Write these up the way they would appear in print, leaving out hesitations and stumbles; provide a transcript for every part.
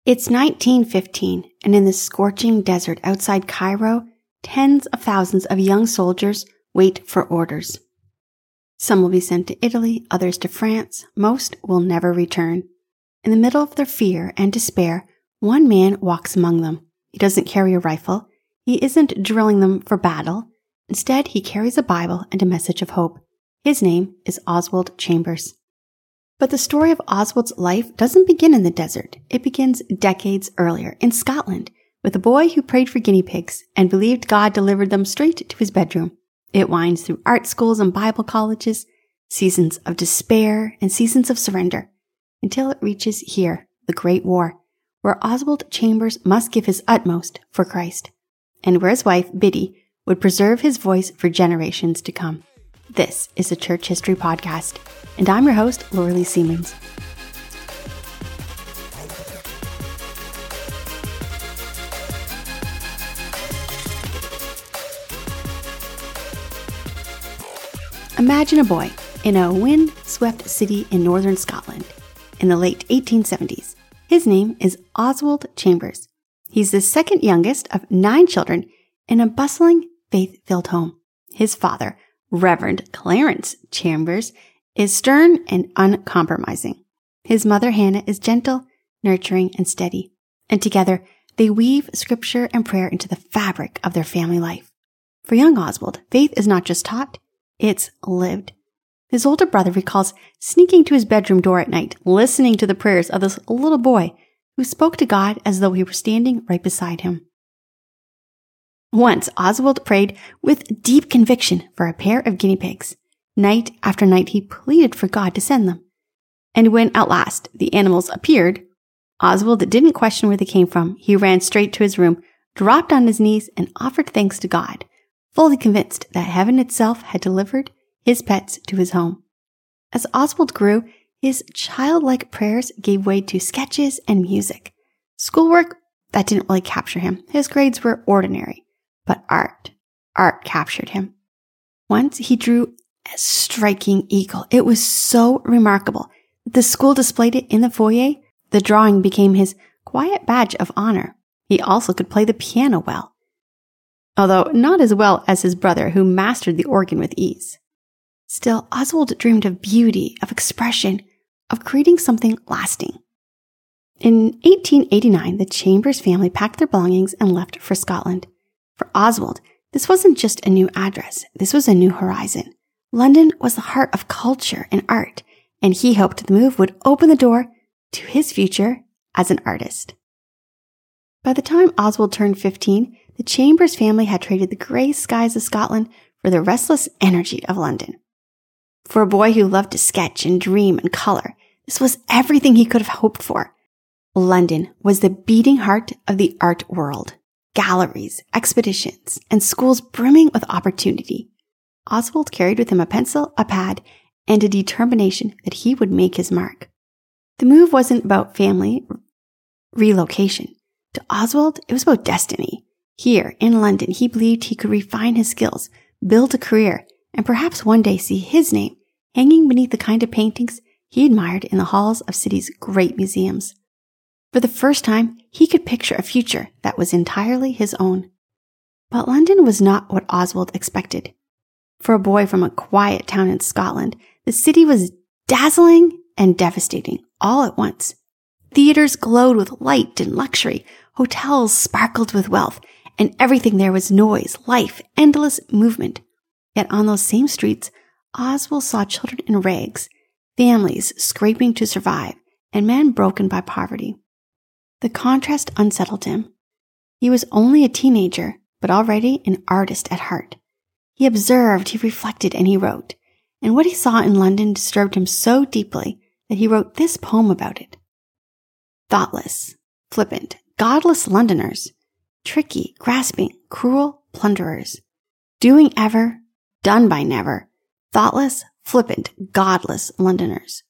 It's 1915, and in the scorching desert outside Cairo, tens of thousands of young soldiers wait for orders. Some will be sent to Italy, others to France. Most will never return. In the middle of their fear and despair, one man walks among them. He doesn't carry a rifle. He isn't drilling them for battle. Instead, he carries a Bible and a message of hope. His name is Oswald Chambers. But the story of Oswald's life doesn't begin in the desert. It begins decades earlier in Scotland with a boy who prayed for guinea pigs and believed God delivered them straight to his bedroom. It winds through art schools and Bible colleges, seasons of despair and seasons of surrender, until it reaches here, the Great War, where Oswald Chambers must give his utmost for Christ, and where his wife, Biddy, would preserve his voice for generations to come. This is a Church History Podcast, and I'm your host, Laura-Lee Siemens. Imagine a boy in a wind-swept city in northern Scotland in the late 1870s. His name is Oswald Chambers. He's the second youngest of 9 children in a bustling, faith-filled home. His father, Reverend Clarence Chambers, is stern and uncompromising. His mother, Hannah, is gentle, nurturing, and steady. And together, they weave scripture and prayer into the fabric of their family life. For young Oswald, faith is not just taught, it's lived. His older brother recalls sneaking to his bedroom door at night, listening to the prayers of this little boy who spoke to God as though he were standing right beside him. Once, Oswald prayed with deep conviction for a pair of guinea pigs. Night after night, he pleaded for God to send them. And when at last the animals appeared, Oswald didn't question where they came from. He ran straight to his room, dropped on his knees, and offered thanks to God, fully convinced that heaven itself had delivered his pets to his home. As Oswald grew, his childlike prayers gave way to sketches and music. Schoolwork, that didn't really capture him. His grades were ordinary. But art captured him. Once he drew a striking eagle. It was so remarkable that the school displayed it in the foyer. The drawing became his quiet badge of honor. He also could play the piano well, although not as well as his brother, who mastered the organ with ease. Still, Oswald dreamed of beauty, of expression, of creating something lasting. In 1889, the Chambers family packed their belongings and left for Scotland. For Oswald, this wasn't just a new address, this was a new horizon. London was the heart of culture and art, and he hoped the move would open the door to his future as an artist. By the time Oswald turned 15, the Chambers family had traded the grey skies of Scotland for the restless energy of London. For a boy who loved to sketch and dream and color, this was everything he could have hoped for. London was the beating heart of the art world. Galleries, expeditions, and schools brimming with opportunity. Oswald carried with him a pencil, a pad, and a determination that he would make his mark. The move wasn't about family relocation. To Oswald, it was about destiny. Here, in London, he believed he could refine his skills, build a career, and perhaps one day see his name hanging beneath the kind of paintings he admired in the halls of city's great museums. For the first time, he could picture a future that was entirely his own. But London was not what Oswald expected. For a boy from a quiet town in Scotland, the city was dazzling and devastating all at once. Theaters glowed with light and luxury, hotels sparkled with wealth, and everything there was noise, life, endless movement. Yet on those same streets, Oswald saw children in rags, families scraping to survive, and men broken by poverty. The contrast unsettled him. He was only a teenager, but already an artist at heart. He observed, he reflected, and he wrote. And what he saw in London disturbed him so deeply that he wrote this poem about it. Thoughtless, flippant, godless Londoners, tricky, grasping, cruel plunderers, doing ever, done by never, thoughtless, flippant, godless Londoners.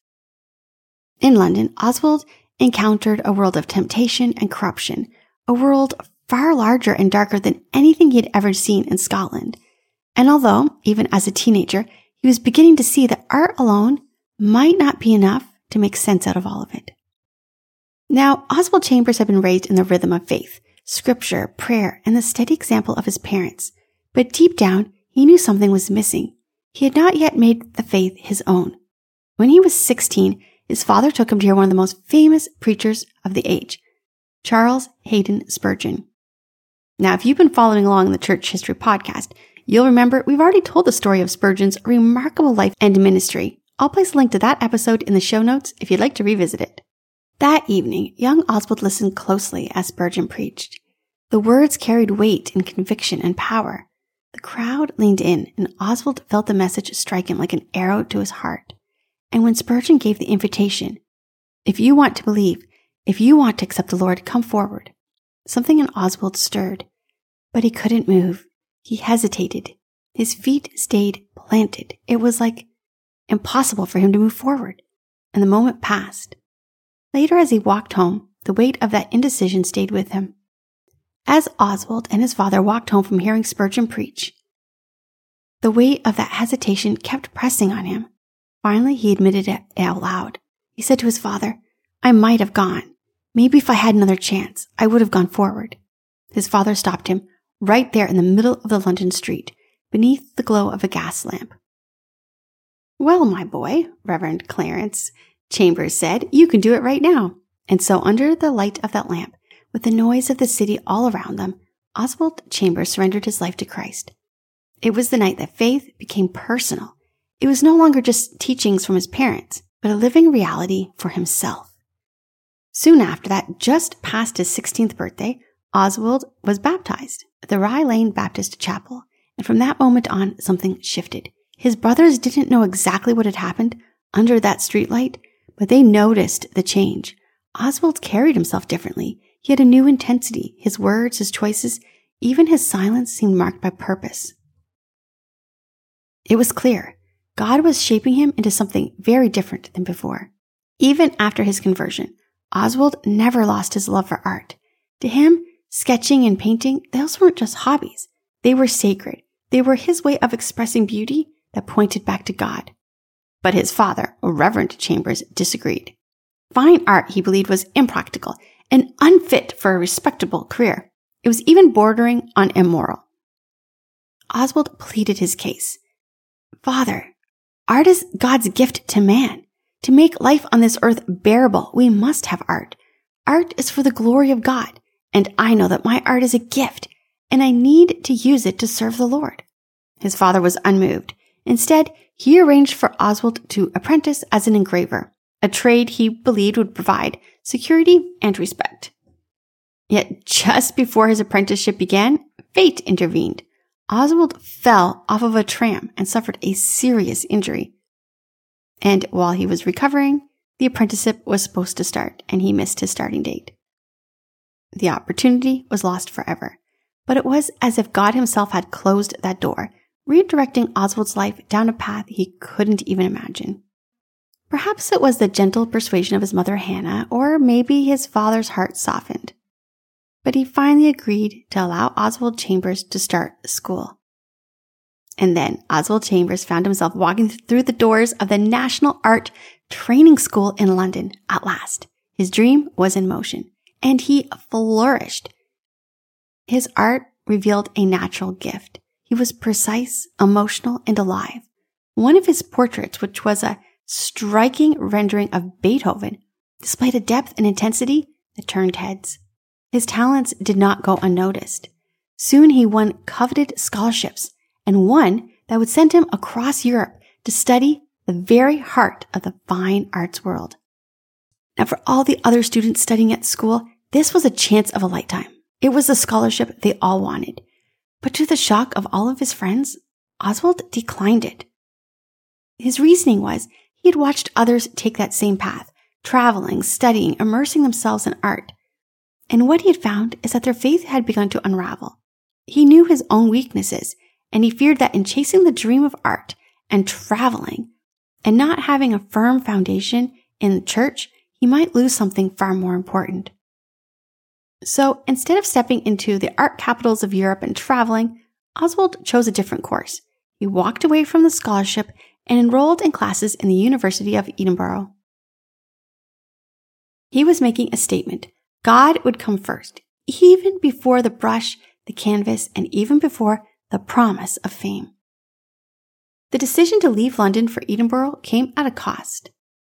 In London, Oswald encountered a world of temptation and corruption, a world far larger and darker than anything he had ever seen in Scotland. And although, even as a teenager, he was beginning to see that art alone might not be enough to make sense out of all of it. Now, Oswald Chambers had been raised in the rhythm of faith, scripture, prayer, and the steady example of his parents. But deep down, he knew something was missing. He had not yet made the faith his own. When he was 16, his father took him to hear one of the most famous preachers of the age, Charles Haddon Spurgeon. Now, if you've been following along in the Church History podcast, you'll remember we've already told the story of Spurgeon's remarkable life and ministry. I'll place a link to that episode in the show notes if you'd like to revisit it. That evening, young Oswald listened closely as Spurgeon preached. The words carried weight and conviction and power. The crowd leaned in, and Oswald felt the message strike him like an arrow to his heart. And when Spurgeon gave the invitation, "If you want to believe, if you want to accept the Lord, come forward," something in Oswald stirred. But he couldn't move. He hesitated. His feet stayed planted. It was like impossible for him to move forward. And the moment passed. Later, as he walked home, the weight of that indecision stayed with him. As Oswald and his father walked home from hearing Spurgeon preach, the weight of that hesitation kept pressing on him. Finally, he admitted it out loud. He said to his father, "I might have gone. Maybe if I had another chance, I would have gone forward." His father stopped him right there in the middle of the London street, beneath the glow of a gas lamp. "Well, my boy," Reverend Clarence Chambers said, "you can do it right now." And so under the light of that lamp, with the noise of the city all around them, Oswald Chambers surrendered his life to Christ. It was the night that faith became personal. It was no longer just teachings from his parents, but a living reality for himself. Soon after that, just past his 16th birthday, Oswald was baptized at the Rye Lane Baptist Chapel. And from that moment on, something shifted. His brothers didn't know exactly what had happened under that streetlight, but they noticed the change. Oswald carried himself differently. He had a new intensity. His words, his choices, even his silence seemed marked by purpose. It was clear. God was shaping him into something very different than before. Even after his conversion, Oswald never lost his love for art. To him, sketching and painting, those weren't just hobbies. They were sacred. They were his way of expressing beauty that pointed back to God. But his father, Reverend Chambers, disagreed. Fine art, he believed, was impractical and unfit for a respectable career. It was even bordering on immoral. Oswald pleaded his case. "Father, art is God's gift to man. To make life on this earth bearable, we must have art. Art is for the glory of God, and I know that my art is a gift, and I need to use it to serve the Lord." His father was unmoved. Instead, he arranged for Oswald to apprentice as an engraver, a trade he believed would provide security and respect. Yet just before his apprenticeship began, fate intervened. Oswald fell off of a tram and suffered a serious injury. And while he was recovering, the apprenticeship was supposed to start, and he missed his starting date. The opportunity was lost forever, but it was as if God himself had closed that door, redirecting Oswald's life down a path he couldn't even imagine. Perhaps it was the gentle persuasion of his mother Hannah, or maybe his father's heart softened. But he finally agreed to allow Oswald Chambers to start school. And then Oswald Chambers found himself walking through the doors of the National Art Training School in London at last. His dream was in motion, and he flourished. His art revealed a natural gift. He was precise, emotional, and alive. One of his portraits, which was a striking rendering of Beethoven, displayed a depth and intensity that turned heads. His talents did not go unnoticed. Soon he won coveted scholarships, and one that would send him across Europe to study the very heart of the fine arts world. Now, for all the other students studying at school, this was a chance of a lifetime. It was the scholarship they all wanted. But to the shock of all of his friends, Oswald declined it. His reasoning was he had watched others take that same path, traveling, studying, immersing themselves in art. And what he had found is that their faith had begun to unravel. He knew his own weaknesses, and he feared that in chasing the dream of art and traveling and not having a firm foundation in the church, he might lose something far more important. So instead of stepping into the art capitals of Europe and traveling, Oswald chose a different course. He walked away from the scholarship and enrolled in classes in the University of Edinburgh. He was making a statement. God would come first, even before the brush, the canvas, and even before the promise of fame. The decision to leave London for Edinburgh came at a cost.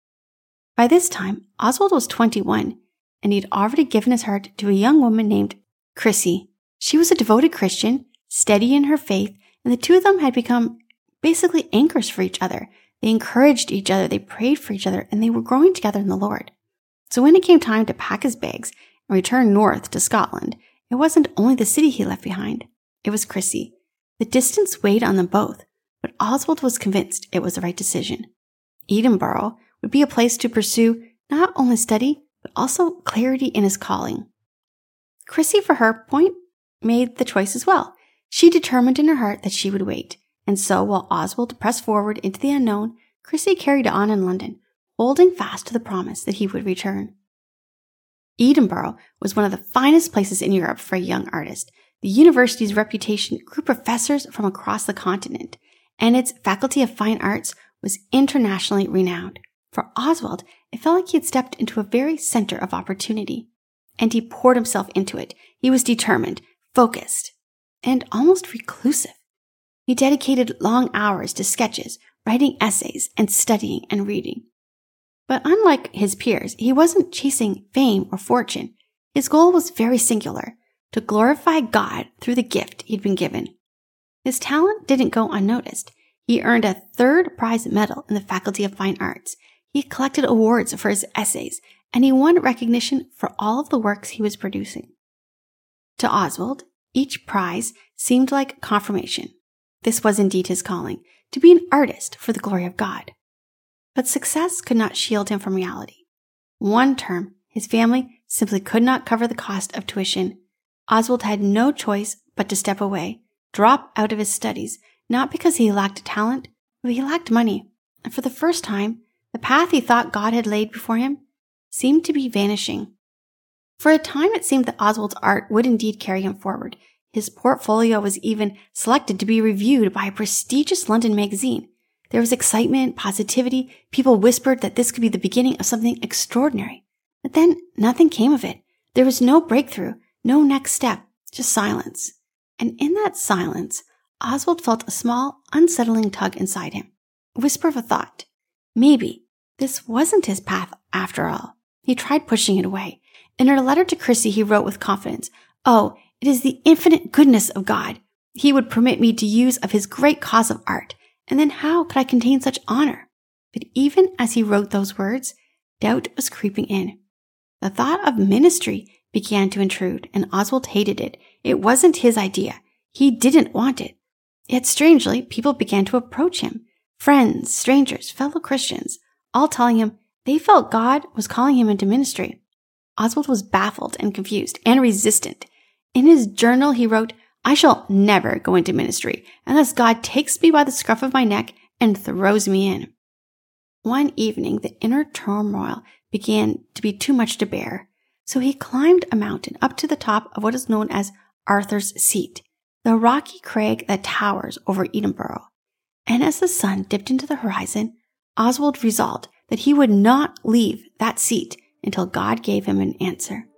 By this time, Oswald was 21, and he had already given his heart to a young woman named Chrissy. She was a devoted Christian, steady in her faith, and the two of them had become basically anchors for each other. They encouraged each other, they prayed for each other, and they were growing together in the Lord. So when it came time to pack his bags and return north to Scotland, it wasn't only the city he left behind, it was Chrissy. The distance weighed on them both, but Oswald was convinced it was the right decision. Edinburgh would be a place to pursue not only study, but also clarity in his calling. Chrissy, for her point, made the choice as well. She determined in her heart that she would wait, and so while Oswald pressed forward into the unknown, Chrissy carried on in London, holding fast to the promise that he would return. Edinburgh was one of the finest places in Europe for a young artist. The university's reputation grew professors from across the continent, and its Faculty of Fine Arts was internationally renowned. For Oswald, it felt like he had stepped into a very center of opportunity, and he poured himself into it. He was determined, focused, and almost reclusive. He dedicated long hours to sketches, writing essays, and studying and reading. But unlike his peers, he wasn't chasing fame or fortune. His goal was very singular, to glorify God through the gift he'd been given. His talent didn't go unnoticed. He earned a third prize medal in the Faculty of Fine Arts. He collected awards for his essays, and he won recognition for all of the works he was producing. To Oswald, each prize seemed like confirmation. This was indeed his calling, to be an artist for the glory of God. But success could not shield him from reality. One term, his family simply could not cover the cost of tuition. Oswald had no choice but to step away, drop out of his studies, not because he lacked talent, but he lacked money. And for the first time, the path he thought God had laid before him seemed to be vanishing. For a time, it seemed that Oswald's art would indeed carry him forward. His portfolio was even selected to be reviewed by a prestigious London magazine. There was excitement, positivity. People whispered that this could be the beginning of something extraordinary. But then nothing came of it. There was no breakthrough, no next step, just silence. And in that silence, Oswald felt a small, unsettling tug inside him, a whisper of a thought. Maybe this wasn't his path after all. He tried pushing it away. In a letter to Chrissy, he wrote with confidence, "Oh, it is the infinite goodness of God. He would permit me to use of his great cause of art. And then how could I contain such honor?" But even as he wrote those words, doubt was creeping in. The thought of ministry began to intrude, and Oswald hated it. It wasn't his idea. He didn't want it. Yet strangely, people began to approach him. Friends, strangers, fellow Christians, all telling him they felt God was calling him into ministry. Oswald was baffled and confused and resistant. In his journal, he wrote, "I shall never go into ministry unless God takes me by the scruff of my neck and throws me in." One evening, the inner turmoil began to be too much to bear, so he climbed a mountain up to the top of what is known as Arthur's Seat, the rocky crag that towers over Edinburgh. And as the sun dipped into the horizon, Oswald resolved that he would not leave that seat until God gave him an answer.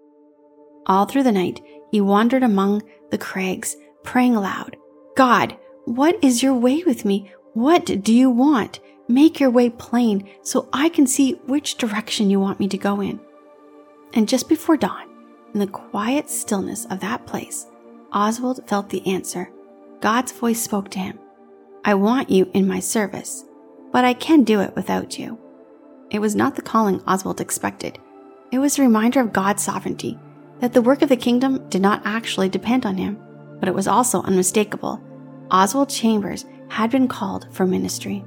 All through the night, he wandered among the crags, praying aloud, "God, what is your way with me? What do you want? Make your way plain so I can see which direction you want me to go in." And just before dawn, in the quiet stillness of that place, Oswald felt the answer. God's voice spoke to him. "I want you in my service, but I can do it without you." It was not the calling Oswald expected. It was a reminder of God's sovereignty, that the work of the kingdom did not actually depend on him, but it was also unmistakable. Oswald Chambers had been called for ministry.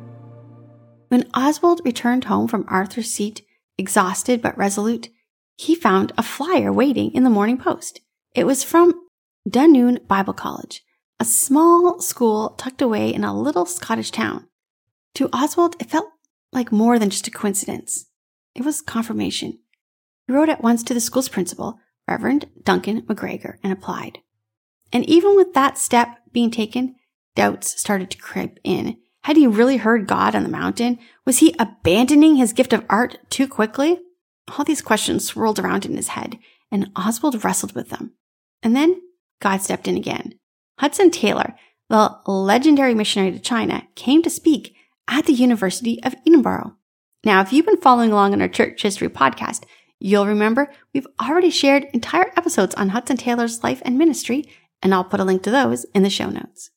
When Oswald returned home from Arthur's Seat, exhausted but resolute, he found a flyer waiting in the Morning Post. It was from Dunoon Bible College, a small school tucked away in a little Scottish town. To Oswald, it felt like more than just a coincidence. It was confirmation. He wrote at once to the school's principal, Reverend Duncan McGregor, and applied. And even with that step being taken, doubts started to creep in. Had he really heard God on the mountain? Was he abandoning his gift of art too quickly? All these questions swirled around in his head, and Oswald wrestled with them. And then God stepped in again. Hudson Taylor, the legendary missionary to China, came to speak at the University of Edinburgh. Now, if you've been following along on our Church History podcast, you'll remember we've already shared entire episodes on Hudson Taylor's life and ministry, and I'll put a link to those in the show notes.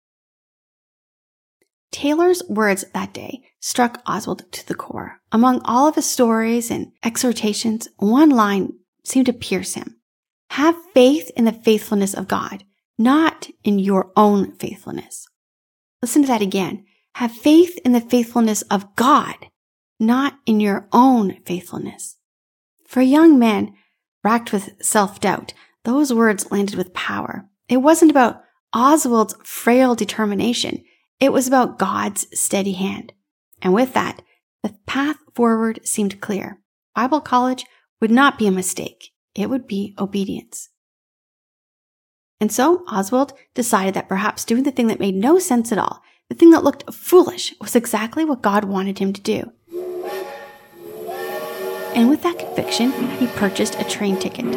Taylor's words that day struck Oswald to the core. Among all of his stories and exhortations, one line seemed to pierce him. Have faith in the faithfulness of God, not in your own faithfulness. Listen to that again. Have faith in the faithfulness of God, not in your own faithfulness. For a young man racked with self-doubt, those words landed with power. It wasn't about Oswald's frail determination. It was about God's steady hand. And with that, the path forward seemed clear. Bible college would not be a mistake. It would be obedience. And so Oswald decided that perhaps doing the thing that made no sense at all, the thing that looked foolish, was exactly what God wanted him to do. And with that conviction, he purchased a train ticket.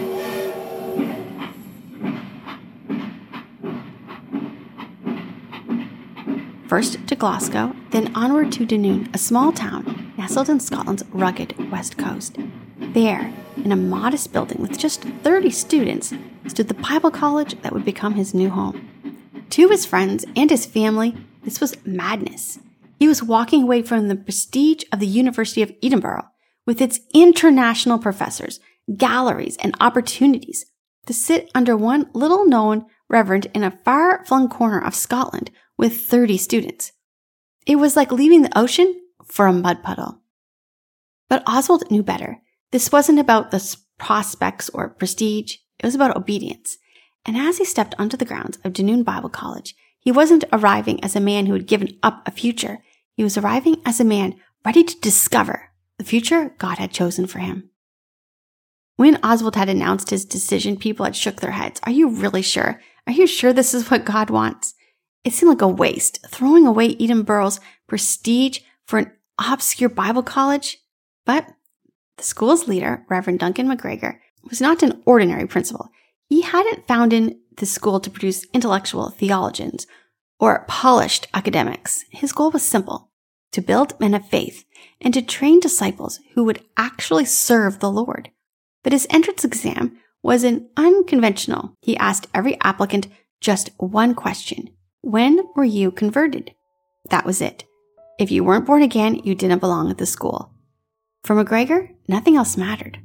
First to Glasgow, then onward to Dunoon, a small town nestled in Scotland's rugged west coast. There, in a modest building with just 30 students, stood the Bible college that would become his new home. To his friends and his family, this was madness. He was walking away from the prestige of the University of Edinburgh, with its international professors, galleries, and opportunities, to sit under one little-known reverend in a far-flung corner of Scotland with 30 students. It was like leaving the ocean for a mud puddle. But Oswald knew better. This wasn't about the prospects or prestige. It was about obedience. And as he stepped onto the grounds of Dunoon Bible College, he wasn't arriving as a man who had given up a future. He was arriving as a man ready to discover the future God had chosen for him. When Oswald had announced his decision, people had shook their heads. Are you really sure? Are you sure this is what God wants? It seemed like a waste, throwing away Edinburgh's prestige for an obscure Bible college. But the school's leader, Reverend Duncan McGregor, was not an ordinary principal. He hadn't founded the school to produce intellectual theologians or polished academics. His goal was simple: to build men of faith and to train disciples who would actually serve the Lord. But his entrance exam was unconventional. He asked every applicant just one question: when were you converted? That was it. If you weren't born again, you didn't belong at the school. For McGregor, nothing else mattered.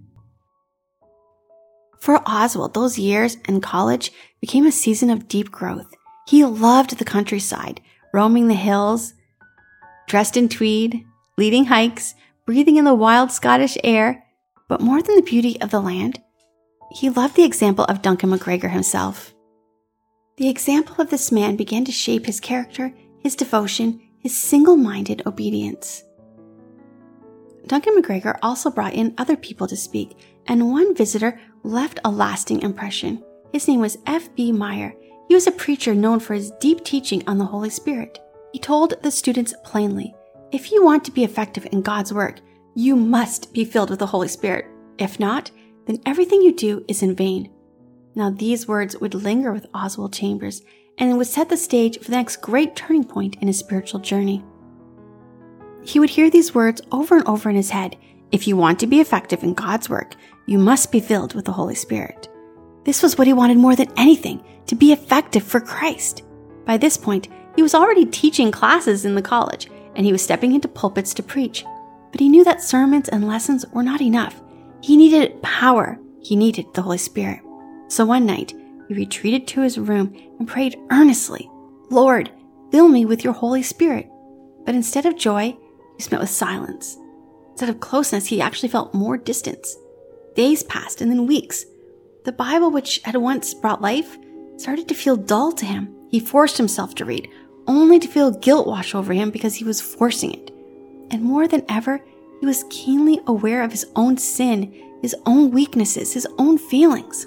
For Oswald, those years in college became a season of deep growth. He loved the countryside, roaming the hills, dressed in tweed, leading hikes, breathing in the wild Scottish air. But more than the beauty of the land, he loved the example of Duncan McGregor himself. The example of this man began to shape his character, his devotion, his single-minded obedience. Duncan McGregor also brought in other people to speak, and one visitor left a lasting impression. His name was F.B. Meyer. He was a preacher known for his deep teaching on the Holy Spirit. He told the students plainly, if you want to be effective in God's work, you must be filled with the Holy Spirit. If not, then everything you do is in vain. Now these words would linger with Oswald Chambers, and it would set the stage for the next great turning point in his spiritual journey. He would hear these words over and over in his head. If you want to be effective in God's work, you must be filled with the Holy Spirit. This was what he wanted more than anything, to be effective for Christ. By this point, he was already teaching classes in the college, and he was stepping into pulpits to preach. But he knew that sermons and lessons were not enough. He needed power. He needed the Holy Spirit. So one night, he retreated to his room and prayed earnestly, Lord, fill me with your Holy Spirit. But instead of joy, he was met with silence. Instead of closeness, he actually felt more distance. Days passed, and then weeks. The Bible, which had once brought life, started to feel dull to him. He forced himself to read, only to feel guilt wash over him because he was forcing it. And more than ever, he was keenly aware of his own sin, his own weaknesses, his own feelings.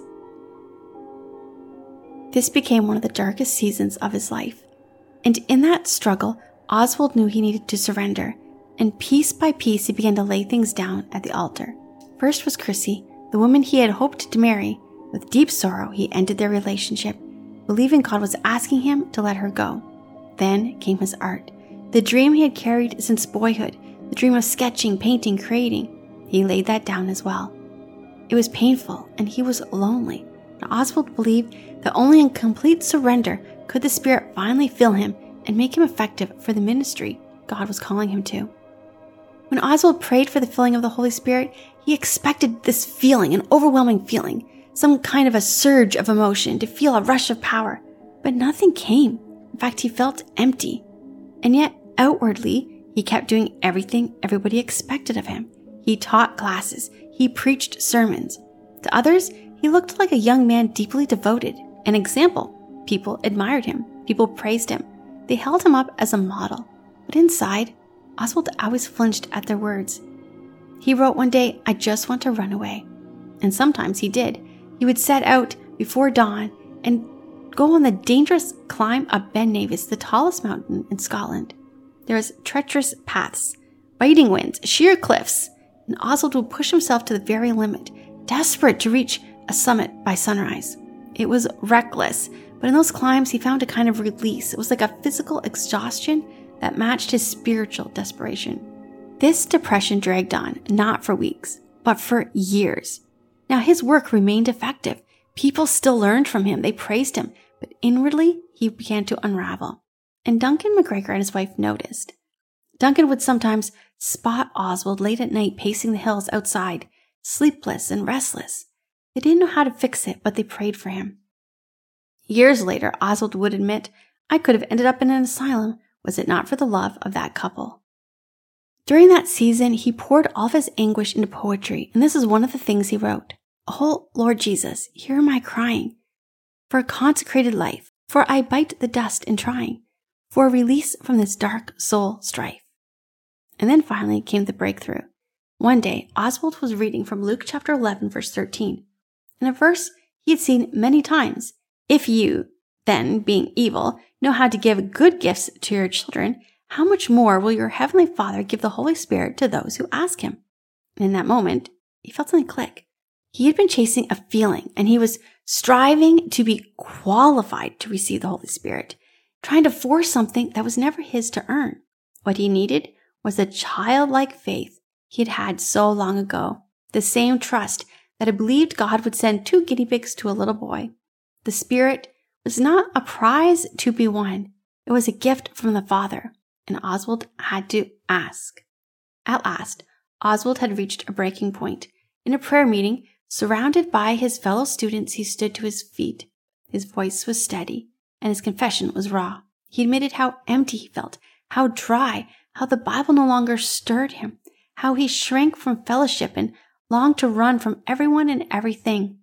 This became one of the darkest seasons of his life. And in that struggle, Oswald knew he needed to surrender. And piece by piece, he began to lay things down at the altar. First was Chrissy, the woman he had hoped to marry. With deep sorrow, he ended their relationship, believing God was asking him to let her go. Then came his art, the dream he had carried since boyhood, the dream of sketching, painting, creating. He laid that down as well. It was painful, and he was lonely. But Oswald believed that only in complete surrender could the Spirit finally fill him and make him effective for the ministry God was calling him to. When Oswald prayed for the filling of the Holy Spirit, he expected this feeling, an overwhelming feeling, some kind of a surge of emotion, to feel a rush of power. But nothing came. In fact, he felt empty. And yet, outwardly, he kept doing everything everybody expected of him. He taught classes. He preached sermons. To others, he looked like a young man deeply devoted, an example. People admired him. People praised him. They held him up as a model. But inside, Oswald always flinched at their words. He wrote one day, "I just want to run away." And sometimes he did. He would set out before dawn and go on the dangerous climb up Ben Nevis, the tallest mountain in Scotland. There was treacherous paths, biting winds, sheer cliffs, and Oswald would push himself to the very limit, desperate to reach a summit by sunrise. It was reckless, but in those climbs he found a kind of release. It was like a physical exhaustion that matched his spiritual desperation. This depression dragged on, not for weeks, but for years. Now his work remained effective. People still learned from him. They praised him, but inwardly he began to unravel. And Duncan McGregor and his wife noticed. Duncan would sometimes spot Oswald late at night pacing the hills outside, sleepless and restless. They didn't know how to fix it, but they prayed for him. Years later, Oswald would admit, "I could have ended up in an asylum, was it not for the love of that couple." During that season, he poured all of his anguish into poetry, and this is one of the things he wrote. "Oh, Lord Jesus, hear my crying, for a consecrated life, for I bite the dust in trying, for a release from this dark soul strife." And then finally came the breakthrough. One day, Oswald was reading from Luke chapter 11, verse 13. In a verse he had seen many times. "If you, then, being evil, know how to give good gifts to your children, how much more will your heavenly Father give the Holy Spirit to those who ask him?" And in that moment, he felt something click. He had been chasing a feeling, and he was striving to be qualified to receive the Holy Spirit, trying to force something that was never his to earn. What he needed was the childlike faith he had had so long ago, the same trust that had believed God would send 2 guinea pigs to a little boy. The Spirit was not a prize to be won. It was a gift from the Father, and Oswald had to ask. At last, Oswald had reached a breaking point. In a prayer meeting, surrounded by his fellow students, he stood to his feet. His voice was steady, and his confession was raw. He admitted how empty he felt, how dry, how the Bible no longer stirred him, how he shrank from fellowship and longed to run from everyone and everything.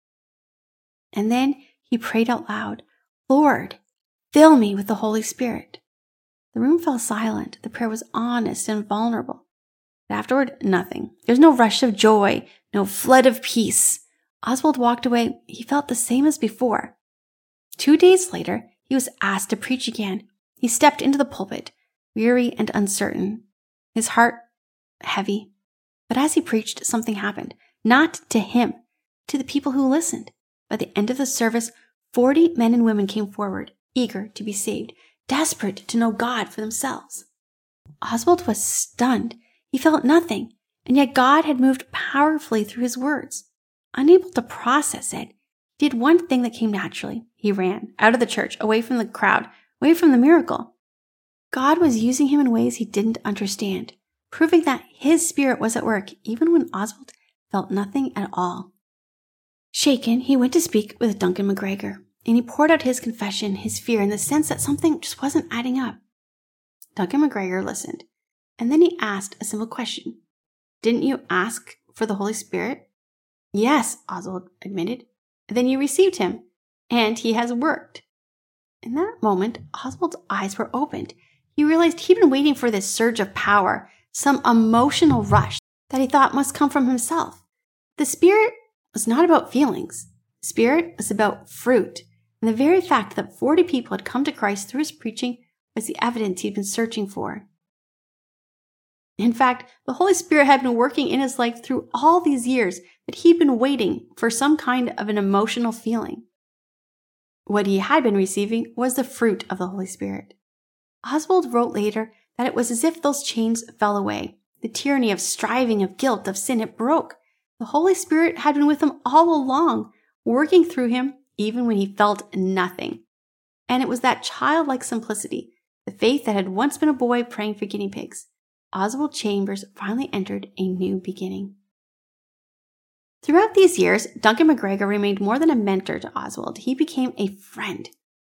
And then he prayed out loud, "Lord, fill me with the Holy Spirit." The room fell silent. The prayer was honest and vulnerable. But afterward, nothing. There was no rush of joy, no flood of peace. Oswald walked away. He felt the same as before. 2 days later, he was asked to preach again. He stepped into the pulpit, weary and uncertain, his heart heavy. But as he preached, something happened. Not to him, to the people who listened. By the end of the service, 40 men and women came forward, eager to be saved, desperate to know God for themselves. Oswald was stunned. He felt nothing, and yet God had moved powerfully through his words. Unable to process it, he did one thing that came naturally. He ran out of the church, away from the crowd, away from the miracle. God was using him in ways he didn't understand, proving that his Spirit was at work even when Oswald felt nothing at all. Shaken, he went to speak with Duncan McGregor, and he poured out his confession, his fear, and the sense that something just wasn't adding up. Duncan McGregor listened, and then he asked a simple question. "Didn't you ask for the Holy Spirit?" "Yes," Oswald admitted. "Then you received him, and he has worked." In that moment, Oswald's eyes were opened. He realized he'd been waiting for this surge of power, some emotional rush that he thought must come from himself. The Spirit was not about feelings. The Spirit was about fruit. And the very fact that 40 people had come to Christ through his preaching was the evidence he'd been searching for. In fact, the Holy Spirit had been working in his life through all these years, but he'd been waiting for some kind of an emotional feeling. What he had been receiving was the fruit of the Holy Spirit. Oswald wrote later that it was as if those chains fell away. The tyranny of striving, of guilt, of sin, it broke. The Holy Spirit had been with him all along, working through him even when he felt nothing. And it was that childlike simplicity, the faith that had once been a boy praying for guinea pigs. Oswald Chambers finally entered a new beginning. Throughout these years, Duncan McGregor remained more than a mentor to Oswald. He became a friend.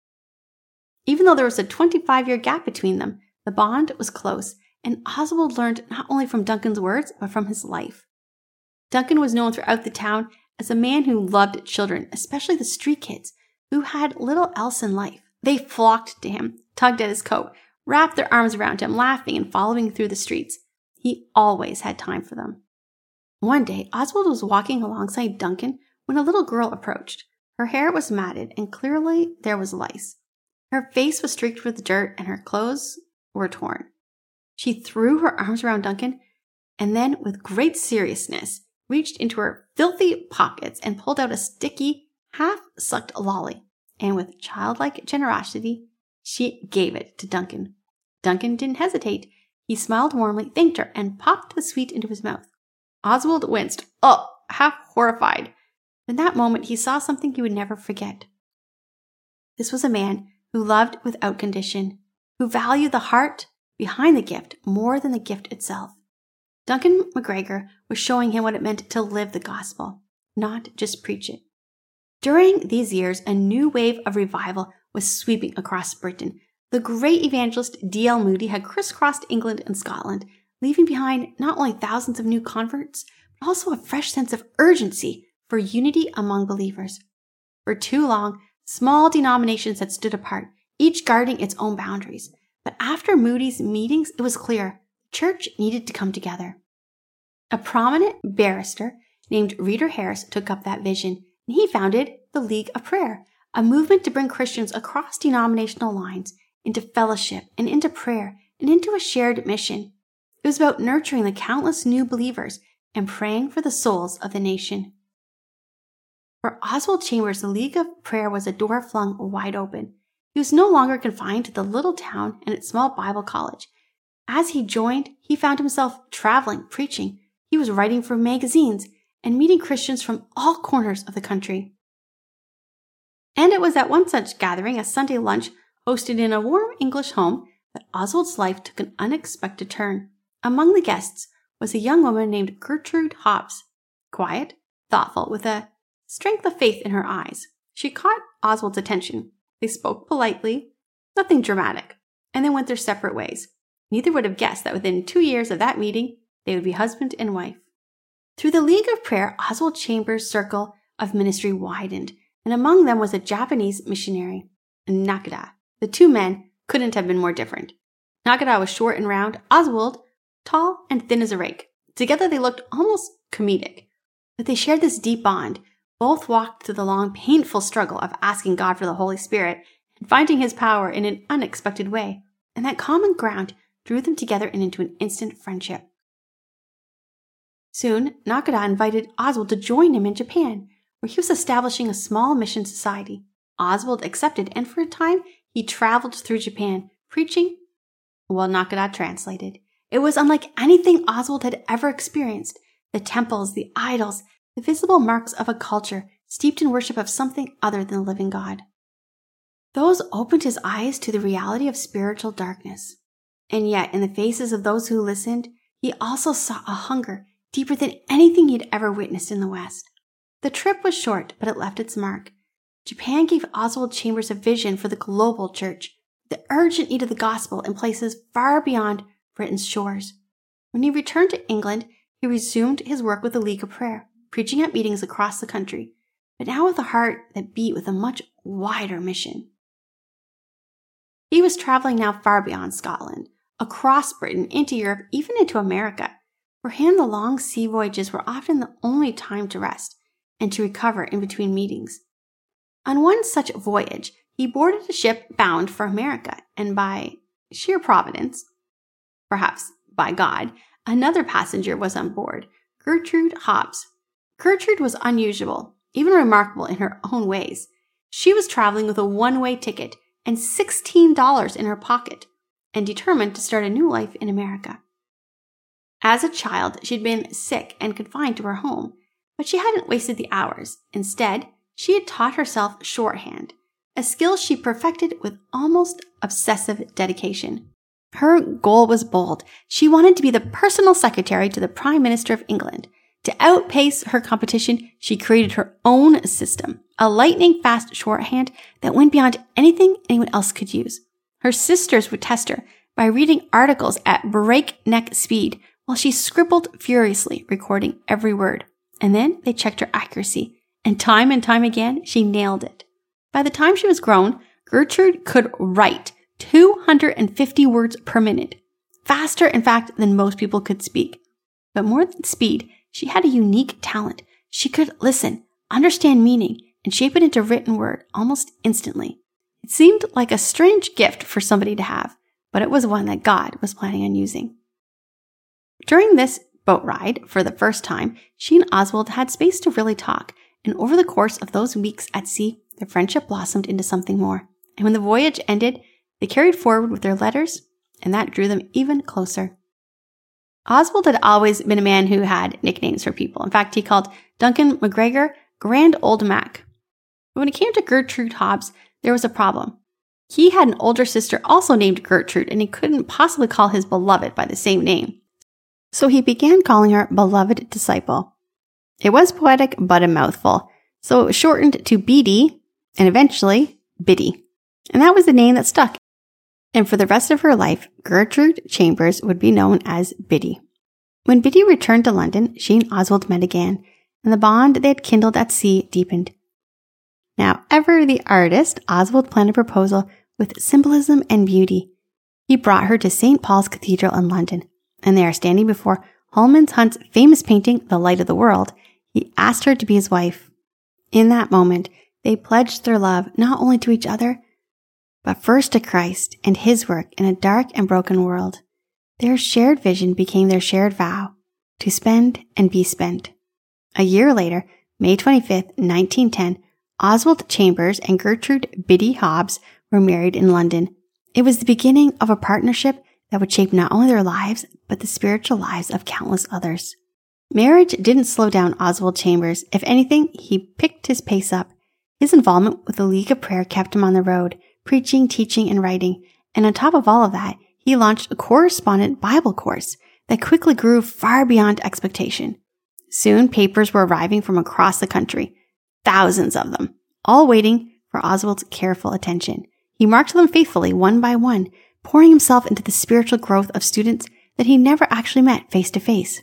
Even though there was a 25-year gap between them, the bond was close, and Oswald learned not only from Duncan's words, but from his life. Duncan was known throughout the town as a man who loved children, especially the street kids, who had little else in life. They flocked to him, tugged at his coat, wrapped their arms around him, laughing and following through the streets. He always had time for them. One day, Oswald was walking alongside Duncan when a little girl approached. Her hair was matted, and clearly there was lice. Her face was streaked with dirt, and her clothes were torn. She threw her arms around Duncan, and then, with great seriousness, reached into her filthy pockets and pulled out a sticky, half-sucked lolly. And with childlike generosity, she gave it to Duncan. Duncan didn't hesitate. He smiled warmly, thanked her, and popped the sweet into his mouth. Oswald winced, half horrified. In that moment, he saw something he would never forget. This was a man who loved without condition, who valued the heart behind the gift more than the gift itself. Duncan McGregor was showing him what it meant to live the gospel, not just preach it. During these years, a new wave of revival was sweeping across Britain. The great evangelist D.L. Moody had crisscrossed England and Scotland, leaving behind not only thousands of new converts, but also a fresh sense of urgency for unity among believers. For too long, small denominations had stood apart, each guarding its own boundaries. But after Moody's meetings, it was clear the church needed to come together. A prominent barrister named Reader Harris took up that vision, and he founded the League of Prayer, a movement to bring Christians across denominational lines into fellowship and into prayer and into a shared mission. It was about nurturing the countless new believers and praying for the souls of the nation. For Oswald Chambers, the League of Prayer was a door flung wide open. He was no longer confined to the little town and its small Bible college. As he joined, he found himself traveling, preaching. He was writing for magazines and meeting Christians from all corners of the country. And it was at one such gathering, a Sunday lunch hosted in a warm English home, that Oswald's life took an unexpected turn. Among the guests was a young woman named Gertrude Hobbs, quiet, thoughtful, with a strength of faith in her eyes. She caught Oswald's attention. They spoke politely, nothing dramatic, and then went their separate ways. Neither would have guessed that within 2 years of that meeting, they would be husband and wife. Through the League of Prayer, Oswald Chambers' circle of ministry widened, and among them was a Japanese missionary, Nakada. The two men couldn't have been more different. Nakada was short and round, Oswald tall and thin as a rake. Together they looked almost comedic, but they shared this deep bond. Both walked through the long, painful struggle of asking God for the Holy Spirit and finding His power in an unexpected way, and that common ground drew them together and into an instant friendship. Soon, Nakada invited Oswald to join him in Japan, where he was establishing a small mission society. Oswald accepted, and for a time, he traveled through Japan, preaching while Nakada translated. It was unlike anything Oswald had ever experienced. The temples, the idols, the visible marks of a culture steeped in worship of something other than the living God. Those opened his eyes to the reality of spiritual darkness. And yet, in the faces of those who listened, he also saw a hunger deeper than anything he'd ever witnessed in the West. The trip was short, but it left its mark. Japan gave Oswald Chambers a vision for the global church, the urgent need of the gospel in places far beyond Britain's shores. When he returned to England, he resumed his work with the League of Prayer, preaching at meetings across the country, but now with a heart that beat with a much wider mission. He was traveling now far beyond Scotland, across Britain, into Europe, even into America. For him, the long sea voyages were often the only time to rest and to recover in between meetings. On one such voyage, he boarded a ship bound for America, and by sheer providence, perhaps by God, Another passenger was on board, Gertrude Hobbs. Gertrude was unusual, even remarkable in her own ways. She was traveling with a one-way ticket and $16 in her pocket, and determined to start a new life in America. As a child, she'd been sick and confined to her home, but she hadn't wasted the hours. Instead, she had taught herself shorthand, a skill she perfected with almost obsessive dedication. Her goal was bold. She wanted to be the personal secretary to the Prime Minister of England. To outpace her competition, she created her own system, a lightning-fast shorthand that went beyond anything anyone else could use. Her sisters would test her by reading articles at breakneck speed while she scribbled furiously, recording every word. And then they checked her accuracy, and time again, she nailed it. By the time she was grown, Gertrude could write 250 words per minute, faster, in fact, than most people could speak. But more than speed, she had a unique talent. She could listen, understand meaning, and shape it into written word almost instantly. It seemed like a strange gift for somebody to have, but it was one that God was planning on using. During this boat ride, for the first time, she and Oswald had space to really talk, and over the course of those weeks at sea, their friendship blossomed into something more. And when the voyage ended, they carried forward with their letters, and that drew them even closer. Oswald had always been a man who had nicknames for people. In fact, he called Duncan McGregor Grand Old Mac. But when it came to Gertrude Hobbs, there was a problem. He had an older sister also named Gertrude, and he couldn't possibly call his beloved by the same name. So he began calling her beloved disciple. It was poetic, but a mouthful, so it was shortened to BD, and eventually Biddy. And that was the name that stuck. And for the rest of her life, Gertrude Chambers would be known as Biddy. When Biddy returned to London, she and Oswald met again, and the bond they had kindled at sea deepened. Now, ever the artist, Oswald planned a proposal with symbolism and beauty. He brought her to St. Paul's Cathedral in London, and there, standing before Holman Hunt's famous painting, The Light of the World, he asked her to be his wife. In that moment, they pledged their love not only to each other, but first to Christ and his work in a dark and broken world. Their shared vision became their shared vow, to spend and be spent. A year later, May 25th, 1910, Oswald Chambers and Gertrude Biddy Hobbs were married in London. It was the beginning of a partnership that would shape not only their lives, but the spiritual lives of countless others. Marriage didn't slow down Oswald Chambers. If anything, he picked his pace up. His involvement with the League of Prayer kept him on the road, preaching, teaching, and writing. And on top of all of that, he launched a correspondent Bible course that quickly grew far beyond expectation. Soon, papers were arriving from across the country, thousands of them, all waiting for Oswald's careful attention. He marked them faithfully, one by one, pouring himself into the spiritual growth of students that he never actually met face to face.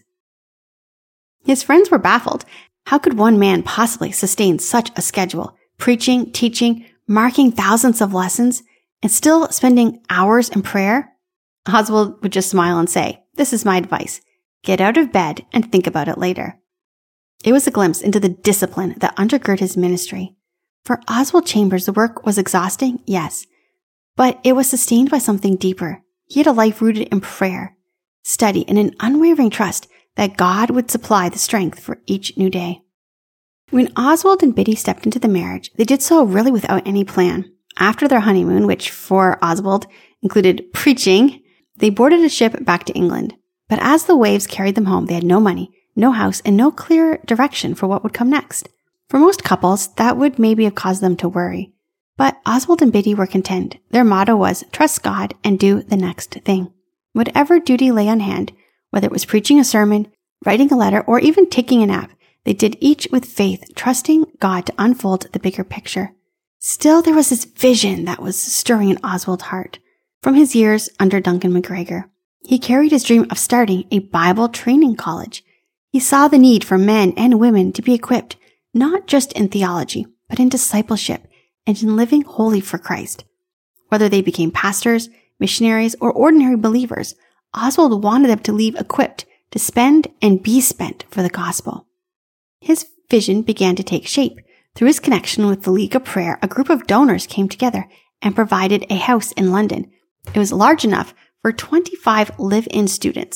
His friends were baffled. How could one man possibly sustain such a schedule, preaching, teaching, marking thousands of lessons, and still spending hours in prayer? Oswald would just smile and say, "This is my advice. Get out of bed and think about it later." It was a glimpse into the discipline that undergirded his ministry. For Oswald Chambers, the work was exhausting, yes, but it was sustained by something deeper. He had a life rooted in prayer, study, and an unwavering trust that God would supply the strength for each new day. When Oswald and Biddy stepped into the marriage, they did so really without any plan. After their honeymoon, which for Oswald included preaching, they boarded a ship back to England. But as the waves carried them home, they had no money, no house, and no clear direction for what would come next. For most couples, that would maybe have caused them to worry. But Oswald and Biddy were content. Their motto was, trust God and do the next thing. Whatever duty lay on hand, whether it was preaching a sermon, writing a letter, or even taking a nap, they did each with faith, trusting God to unfold the bigger picture. Still, there was this vision that was stirring in Oswald's heart. From his years under Duncan McGregor, he carried his dream of starting a Bible training college. He saw the need for men and women to be equipped, not just in theology, but in discipleship and in living wholly for Christ. Whether they became pastors, missionaries, or ordinary believers, Oswald wanted them to leave equipped to spend and be spent for the gospel. His vision began to take shape. Through his connection with the League of Prayer, a group of donors came together and provided a house in London. It was large enough for 25 live-in students,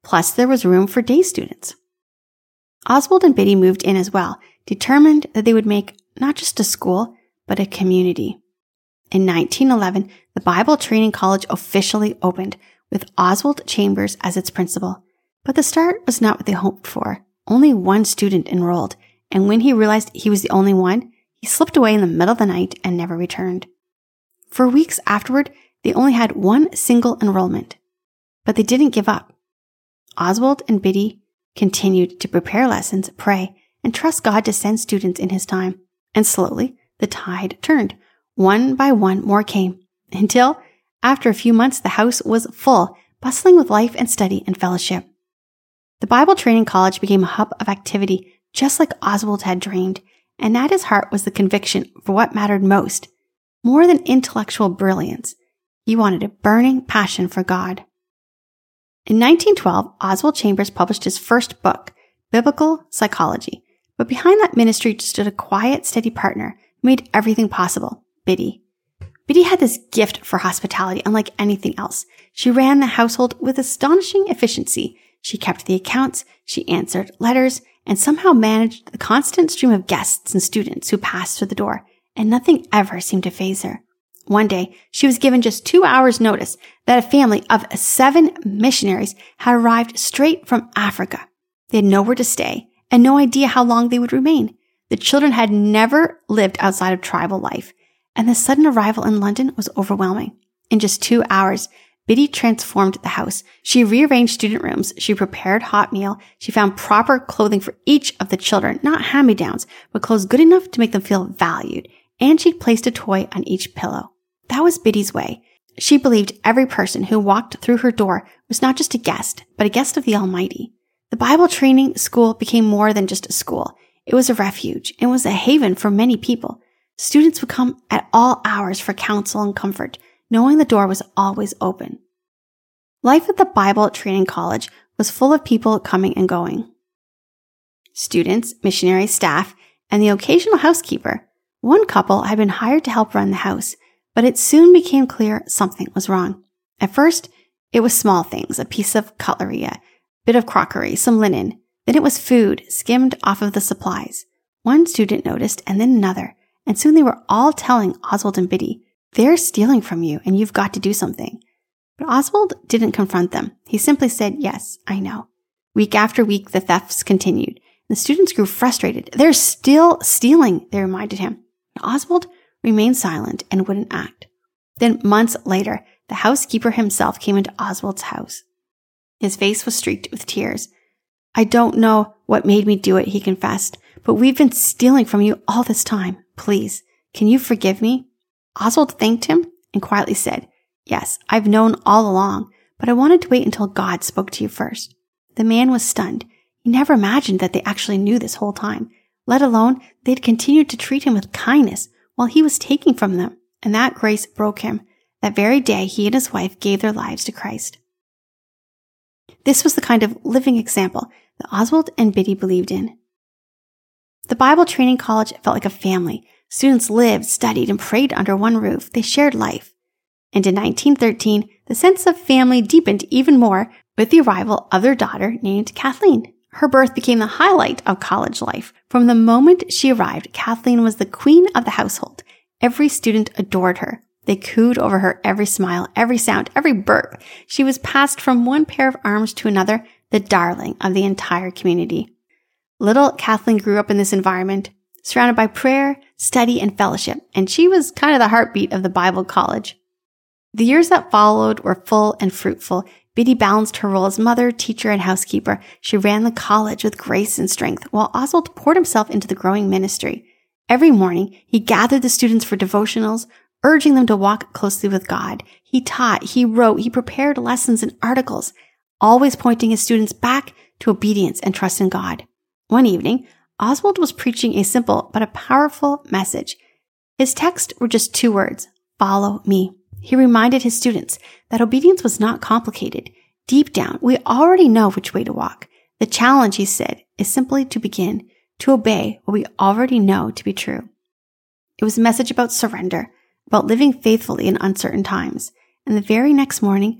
Plus, there was room for day students. Oswald and Biddy moved in as well, determined that they would make not just a school, but a community. In 1911, the Bible Training College officially opened, with Oswald Chambers as its principal. But the start was not what they hoped for. Only one student enrolled, and when he realized he was the only one, he slipped away in the middle of the night and never returned. For weeks afterward, they only had one single enrollment. But they didn't give up. Oswald and Biddy continued to prepare lessons, pray, and trust God to send students in his time. And slowly, the tide turned. One by one, more came. Until, after a few months, the house was full, bustling with life and study and fellowship. The Bible Training College became a hub of activity, just like Oswald had dreamed, and at his heart was the conviction for what mattered most. More than intellectual brilliance, he wanted a burning passion for God. In 1912, Oswald Chambers published his first book, Biblical Psychology, but behind that ministry stood a quiet, steady partner who made everything possible, Biddy. Biddy had this gift for hospitality unlike anything else. She ran the household with astonishing efficiency. She kept the accounts, she answered letters, and somehow managed the constant stream of guests and students who passed through the door, and nothing ever seemed to faze her. One day, she was given just 2 hours' notice that a family of 7 missionaries had arrived straight from Africa. They had nowhere to stay and no idea how long they would remain. The children had never lived outside of tribal life, and the sudden arrival in London was overwhelming. In just 2 hours, Biddy transformed the house. She rearranged student rooms. She prepared hot meal. She found proper clothing for each of the children, not hand-me-downs, but clothes good enough to make them feel valued. And she'd placed a toy on each pillow. That was Biddy's way. She believed every person who walked through her door was not just a guest, but a guest of the Almighty. The Bible Training School became more than just a school. It was a refuge. It was a haven for many people. Students would come at all hours for counsel and comfort, knowing the door was always open. Life at the Bible Training College was full of people coming and going. Students, missionary staff, and the occasional housekeeper. One couple had been hired to help run the house, but it soon became clear something was wrong. At first, it was small things, a piece of cutlery, a bit of crockery, some linen. Then it was food skimmed off of the supplies. One student noticed, and then another, and soon they were all telling Oswald and Biddy, "They're stealing from you, and you've got to do something." But Oswald didn't confront them. He simply said, "Yes, I know." Week after week, the thefts continued. The students grew frustrated. "They're still stealing," they reminded him. Oswald remained silent and wouldn't act. Then months later, the housekeeper himself came into Oswald's house. His face was streaked with tears. "I don't know what made me do it," he confessed, "but we've been stealing from you all this time. Please, can you forgive me?" Oswald thanked him and quietly said, "Yes, I've known all along, but I wanted to wait until God spoke to you first." The man was stunned. He never imagined that they actually knew this whole time, let alone they'd continued to treat him with kindness while he was taking from them, and that grace broke him. That very day, he and his wife gave their lives to Christ. This was the kind of living example that Oswald and Biddy believed in. The Bible Training College felt like a family. Students lived, studied, and prayed under one roof. They shared life. And in 1913, the sense of family deepened even more with the arrival of their daughter named Kathleen. Her birth became the highlight of college life. From the moment she arrived, Kathleen was the queen of the household. Every student adored her. They cooed over her every smile, every sound, every burp. She was passed from one pair of arms to another, the darling of the entire community. Little Kathleen grew up in this environment, surrounded by prayer, study, and fellowship, and she was kind of the heartbeat of the Bible College. The years that followed were full and fruitful. Biddy balanced her role as mother, teacher, and housekeeper. She ran the college with grace and strength, while Oswald poured himself into the growing ministry. Every morning, he gathered the students for devotionals, urging them to walk closely with God. He taught, he wrote, he prepared lessons and articles, always pointing his students back to obedience and trust in God. One evening, Oswald was preaching a simple but a powerful message. His texts were just 2 words, "Follow me." He reminded his students that obedience was not complicated. Deep down, we already know which way to walk. The challenge, he said, is simply to begin, to obey what we already know to be true. It was a message about surrender, about living faithfully in uncertain times. And the very next morning,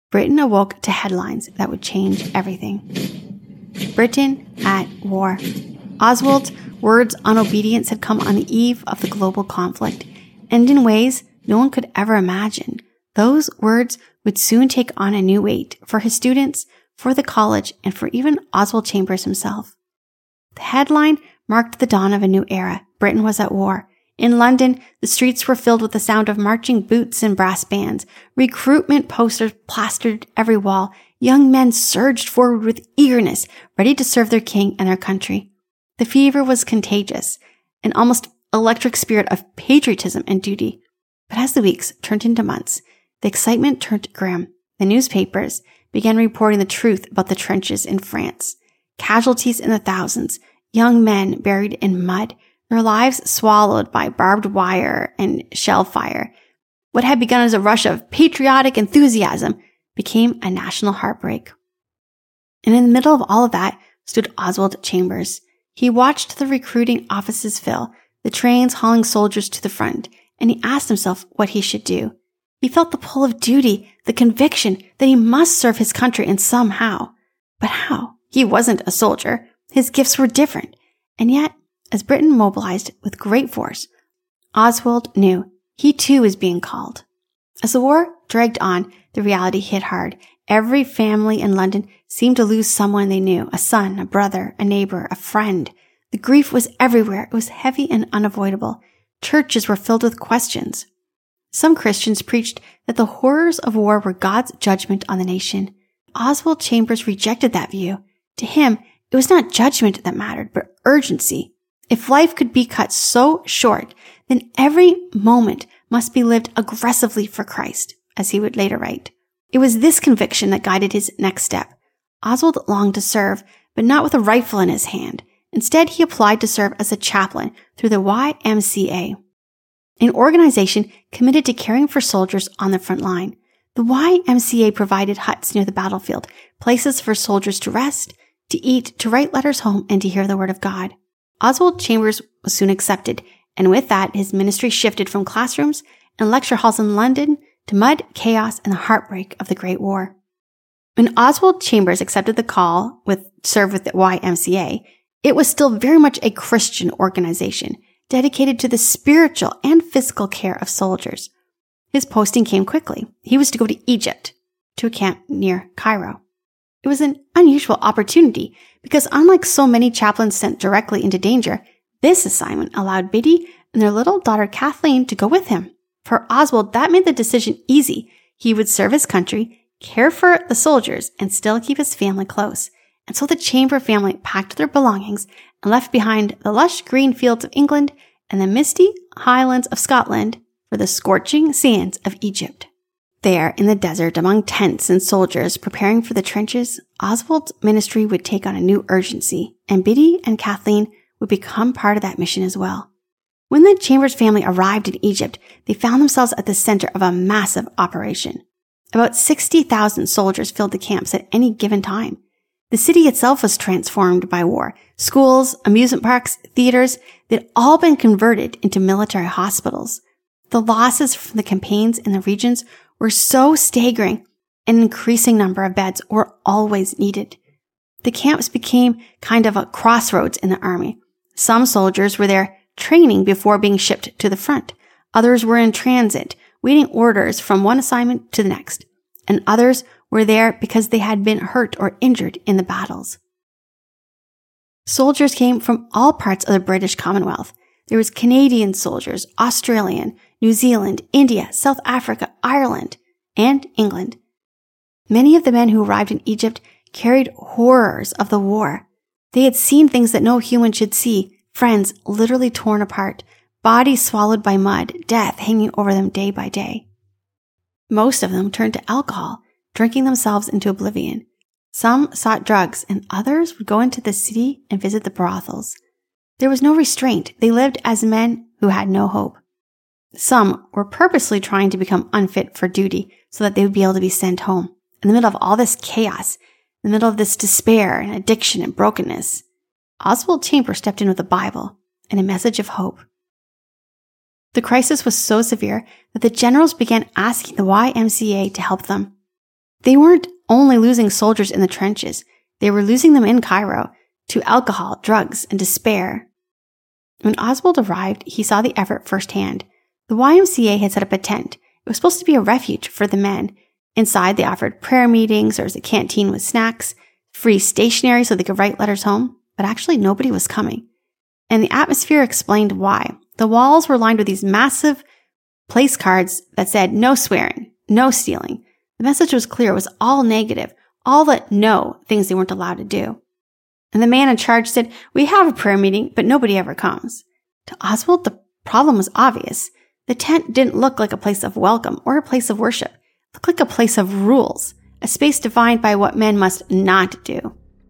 Britain awoke to headlines that would change everything. Britain at war. Oswald's words on obedience had come on the eve of the global conflict, and in ways no one could ever imagine. Those words would soon take on a new weight for his students, for the college, and for even Oswald Chambers himself. The headline marked the dawn of a new era. Britain was at war. In London, the streets were filled with the sound of marching boots and brass bands. Recruitment posters plastered every wall. Young men surged forward with eagerness, ready to serve their king and their country. The fever was contagious, an almost electric spirit of patriotism and duty. But as the weeks turned into months, the excitement turned grim. The newspapers began reporting the truth about the trenches in France. Casualties in the thousands, young men buried in mud, their lives swallowed by barbed wire and shell fire. What had begun as a rush of patriotic enthusiasm became a national heartbreak. And in the middle of all of that stood Oswald Chambers. He watched the recruiting offices fill, the trains hauling soldiers to the front, and he asked himself what he should do. He felt the pull of duty, the conviction that he must serve his country in somehow. But how? He wasn't a soldier. His gifts were different. And yet, as Britain mobilized with great force, Oswald knew he too was being called. As the war dragged on, the reality hit hard. Every family in London seemed to lose someone they knew, a son, a brother, a neighbor, a friend. The grief was everywhere. It was heavy and unavoidable. Churches were filled with questions. Some Christians preached that the horrors of war were God's judgment on the nation. Oswald Chambers rejected that view. To him, it was not judgment that mattered, but urgency. If life could be cut so short, then every moment must be lived aggressively for Christ, as he would later write. It was this conviction that guided his next step. Oswald longed to serve, but not with a rifle in his hand. Instead, he applied to serve as a chaplain through the YMCA, an organization committed to caring for soldiers on the front line. The YMCA provided huts near the battlefield, places for soldiers to rest, to eat, to write letters home, and to hear the word of God. Oswald Chambers was soon accepted, and with that, his ministry shifted from classrooms and lecture halls in London to mud, chaos, and the heartbreak of the Great War. When Oswald Chambers accepted the call to serve with the YMCA, it was still very much a Christian organization, dedicated to the spiritual and physical care of soldiers. His posting came quickly. He was to go to Egypt, to a camp near Cairo. It was an unusual opportunity because unlike so many chaplains sent directly into danger, this assignment allowed Biddy and their little daughter Kathleen to go with him. For Oswald, that made the decision easy. He would serve his country, care for the soldiers, and still keep his family close. And so the Chamber family packed their belongings and left behind the lush green fields of England and the misty highlands of Scotland for the scorching sands of Egypt. There, in the desert, among tents and soldiers preparing for the trenches, Oswald's ministry would take on a new urgency, and Biddy and Kathleen would become part of that mission as well. When the Chambers family arrived in Egypt, they found themselves at the center of a massive operation. About 60,000 soldiers filled the camps at any given time. The city itself was transformed by war. Schools, amusement parks, theaters, they'd all been converted into military hospitals. The losses from the campaigns in the regions were so staggering, an increasing number of beds were always needed. The camps became kind of a crossroads in the army. Some soldiers were there training before being shipped to the front. Others were in transit, waiting orders from one assignment to the next. And others were there because they had been hurt or injured in the battles. Soldiers came from all parts of the British Commonwealth. There was Canadian soldiers, Australian, New Zealand, India, South Africa, Ireland, and England. Many of the men who arrived in Egypt carried horrors of the war. They had seen things that no human should see, friends literally torn apart, bodies swallowed by mud, death hanging over them day by day. Most of them turned to alcohol, drinking themselves into oblivion. Some sought drugs, and others would go into the city and visit the brothels. There was no restraint. They lived as men who had no hope. Some were purposely trying to become unfit for duty so that they would be able to be sent home. In the middle of all this chaos, in the middle of this despair and addiction and brokenness, Oswald Chambers stepped in with a Bible and a message of hope. The crisis was so severe that the generals began asking the YMCA to help them. They weren't only losing soldiers in the trenches, they were losing them in Cairo to alcohol, drugs, and despair. When Oswald arrived, he saw the effort firsthand. The YMCA had set up a tent. It was supposed to be a refuge for the men. Inside, they offered prayer meetings, there was a canteen with snacks, free stationery so they could write letters home, but actually nobody was coming. And the atmosphere explained why. The walls were lined with these massive place cards that said no swearing, no stealing. The message was clear. It was all negative, all the no things they weren't allowed to do. And the man in charge said, "We have a prayer meeting, but nobody ever comes." To Oswald, the problem was obvious. The tent didn't look like a place of welcome or a place of worship. It looked like a place of rules, a space defined by what men must not do.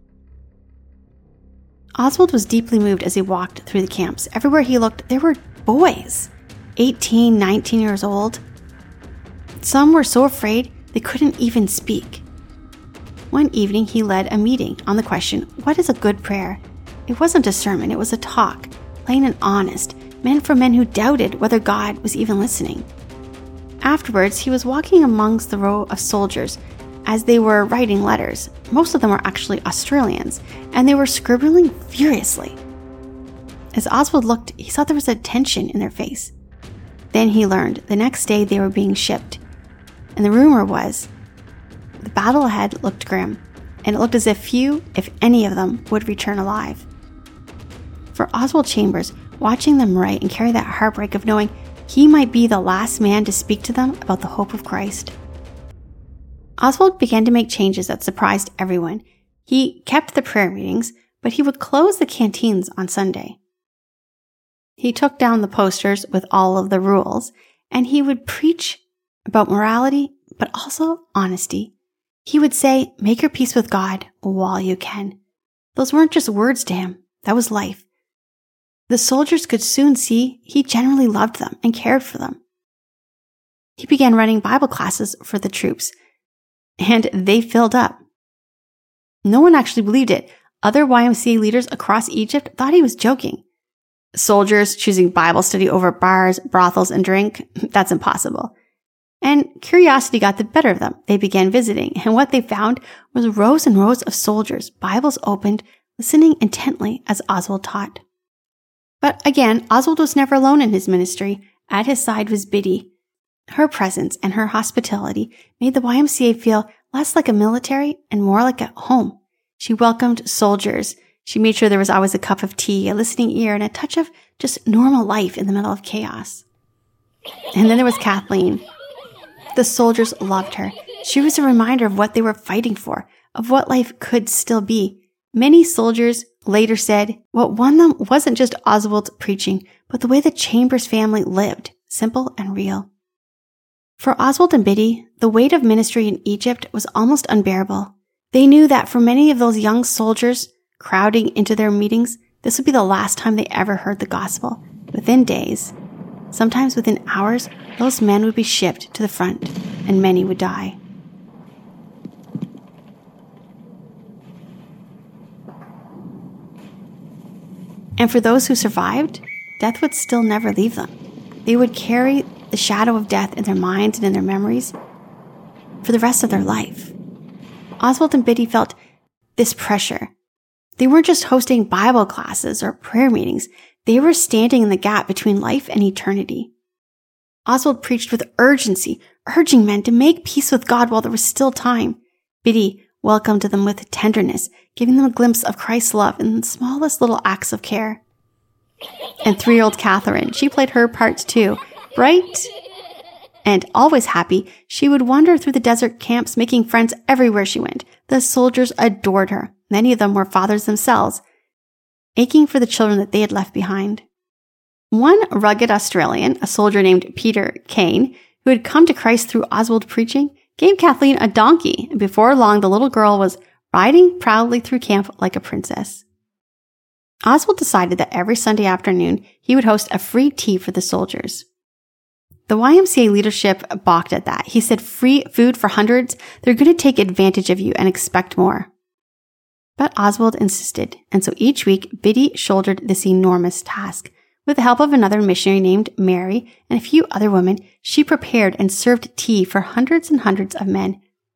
Oswald was deeply moved as he walked through the camps. Everywhere he looked, there were boys, 18, 19 years old. Some were so afraid they couldn't even speak. One evening, he led a meeting on the question, what is a good prayer? It wasn't a sermon, it was a talk, plain and honest, meant for men who doubted whether God was even listening. Afterwards, he was walking amongst the row of soldiers as they were writing letters. Most of them were actually Australians, and they were scribbling furiously. As Oswald looked, he saw there was a tension in their face. Then he learned the next day they were being shipped. And the rumor was, the battle ahead looked grim, and it looked as if few, if any of them, would return alive. For Oswald Chambers, watching them write and carry that heartbreak of knowing he might be the last man to speak to them about the hope of Christ. Oswald began to make changes that surprised everyone. He kept the prayer meetings, but he would close the canteens on Sunday. He took down the posters with all of the rules, and he would preach about morality, but also honesty. He would say, make your peace with God while you can. Those weren't just words to him. That was life. The soldiers could soon see he genuinely loved them and cared for them. He began running Bible classes for the troops, and they filled up. No one actually believed it. Other YMCA leaders across Egypt thought he was joking. Soldiers choosing Bible study over bars, brothels, and drink, that's impossible. And curiosity got the better of them. They began visiting, and what they found was rows and rows of soldiers, Bibles opened, listening intently as Oswald taught. But again, Oswald was never alone in his ministry. At his side was Biddy. Her presence and her hospitality made the YMCA feel less like a military and more like a home. She welcomed soldiers. She made sure there was always a cup of tea, a listening ear, and a touch of just normal life in the middle of chaos. And then there was Kathleen. The soldiers loved her. She was a reminder of what they were fighting for, of what life could still be. Many soldiers later said what won them wasn't just Oswald's preaching, but the way the Chambers family lived, simple and real. For Oswald and Biddy, the weight of ministry in Egypt was almost unbearable. They knew that for many of those young soldiers crowding into their meetings, this would be the last time they ever heard the gospel. Within days, sometimes within hours, those men would be shipped to the front, and many would die. And for those who survived, death would still never leave them. They would carry the shadow of death in their minds and in their memories for the rest of their life. Oswald and Biddy felt this pressure. They weren't just hosting Bible classes or prayer meetings. They were standing in the gap between life and eternity. Oswald preached with urgency, urging men to make peace with God while there was still time. Biddy welcomed them with tenderness, giving them a glimpse of Christ's love in the smallest little acts of care. And 3-year-old Catherine, she played her part too. Bright and always happy, she would wander through the desert camps, making friends everywhere she went. The soldiers adored her. Many of them were fathers themselves, aching for the children that they had left behind. One rugged Australian, a soldier named Peter Kane, who had come to Christ through Oswald preaching, gave Kathleen a donkey, and before long the little girl was riding proudly through camp like a princess. Oswald decided that every Sunday afternoon he would host a free tea for the soldiers. The YMCA leadership balked at that. He said, free food for hundreds? They're going to take advantage of you and expect more. But Oswald insisted, and so each week Biddy shouldered this enormous task. With the help of another missionary named Mary and a few other women, she prepared and served tea for hundreds and hundreds of men.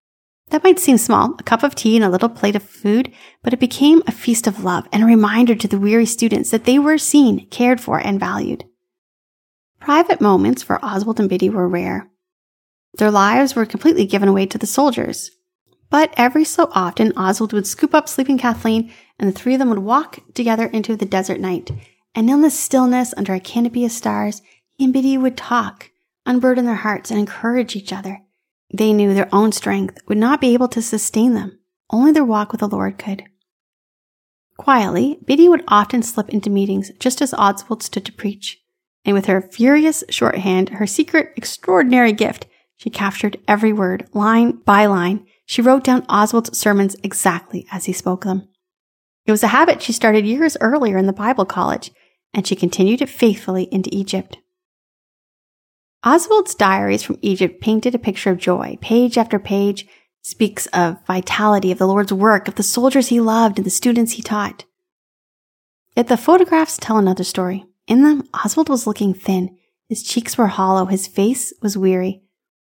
That might seem small, a cup of tea and a little plate of food, but it became a feast of love and a reminder to the weary students that they were seen, cared for, and valued. Private moments for Oswald and Biddy were rare. Their lives were completely given away to the soldiers. But every so often, Oswald would scoop up sleeping Kathleen, and the three of them would walk together into the desert night. And in the stillness, under a canopy of stars, he and Biddy would talk, unburden their hearts, and encourage each other. They knew their own strength would not be able to sustain them. Only their walk with the Lord could. Quietly, Biddy would often slip into meetings just as Oswald stood to preach. And with her furious shorthand, her secret extraordinary gift, she captured every word, line by line. She wrote down Oswald's sermons exactly as he spoke them. It was a habit she started years earlier in the Bible college, and she continued it faithfully into Egypt. Oswald's diaries from Egypt painted a picture of joy. Page after page speaks of vitality, of the Lord's work, of the soldiers he loved and the students he taught. Yet the photographs tell another story. In them, Oswald was looking thin. His cheeks were hollow. His face was weary.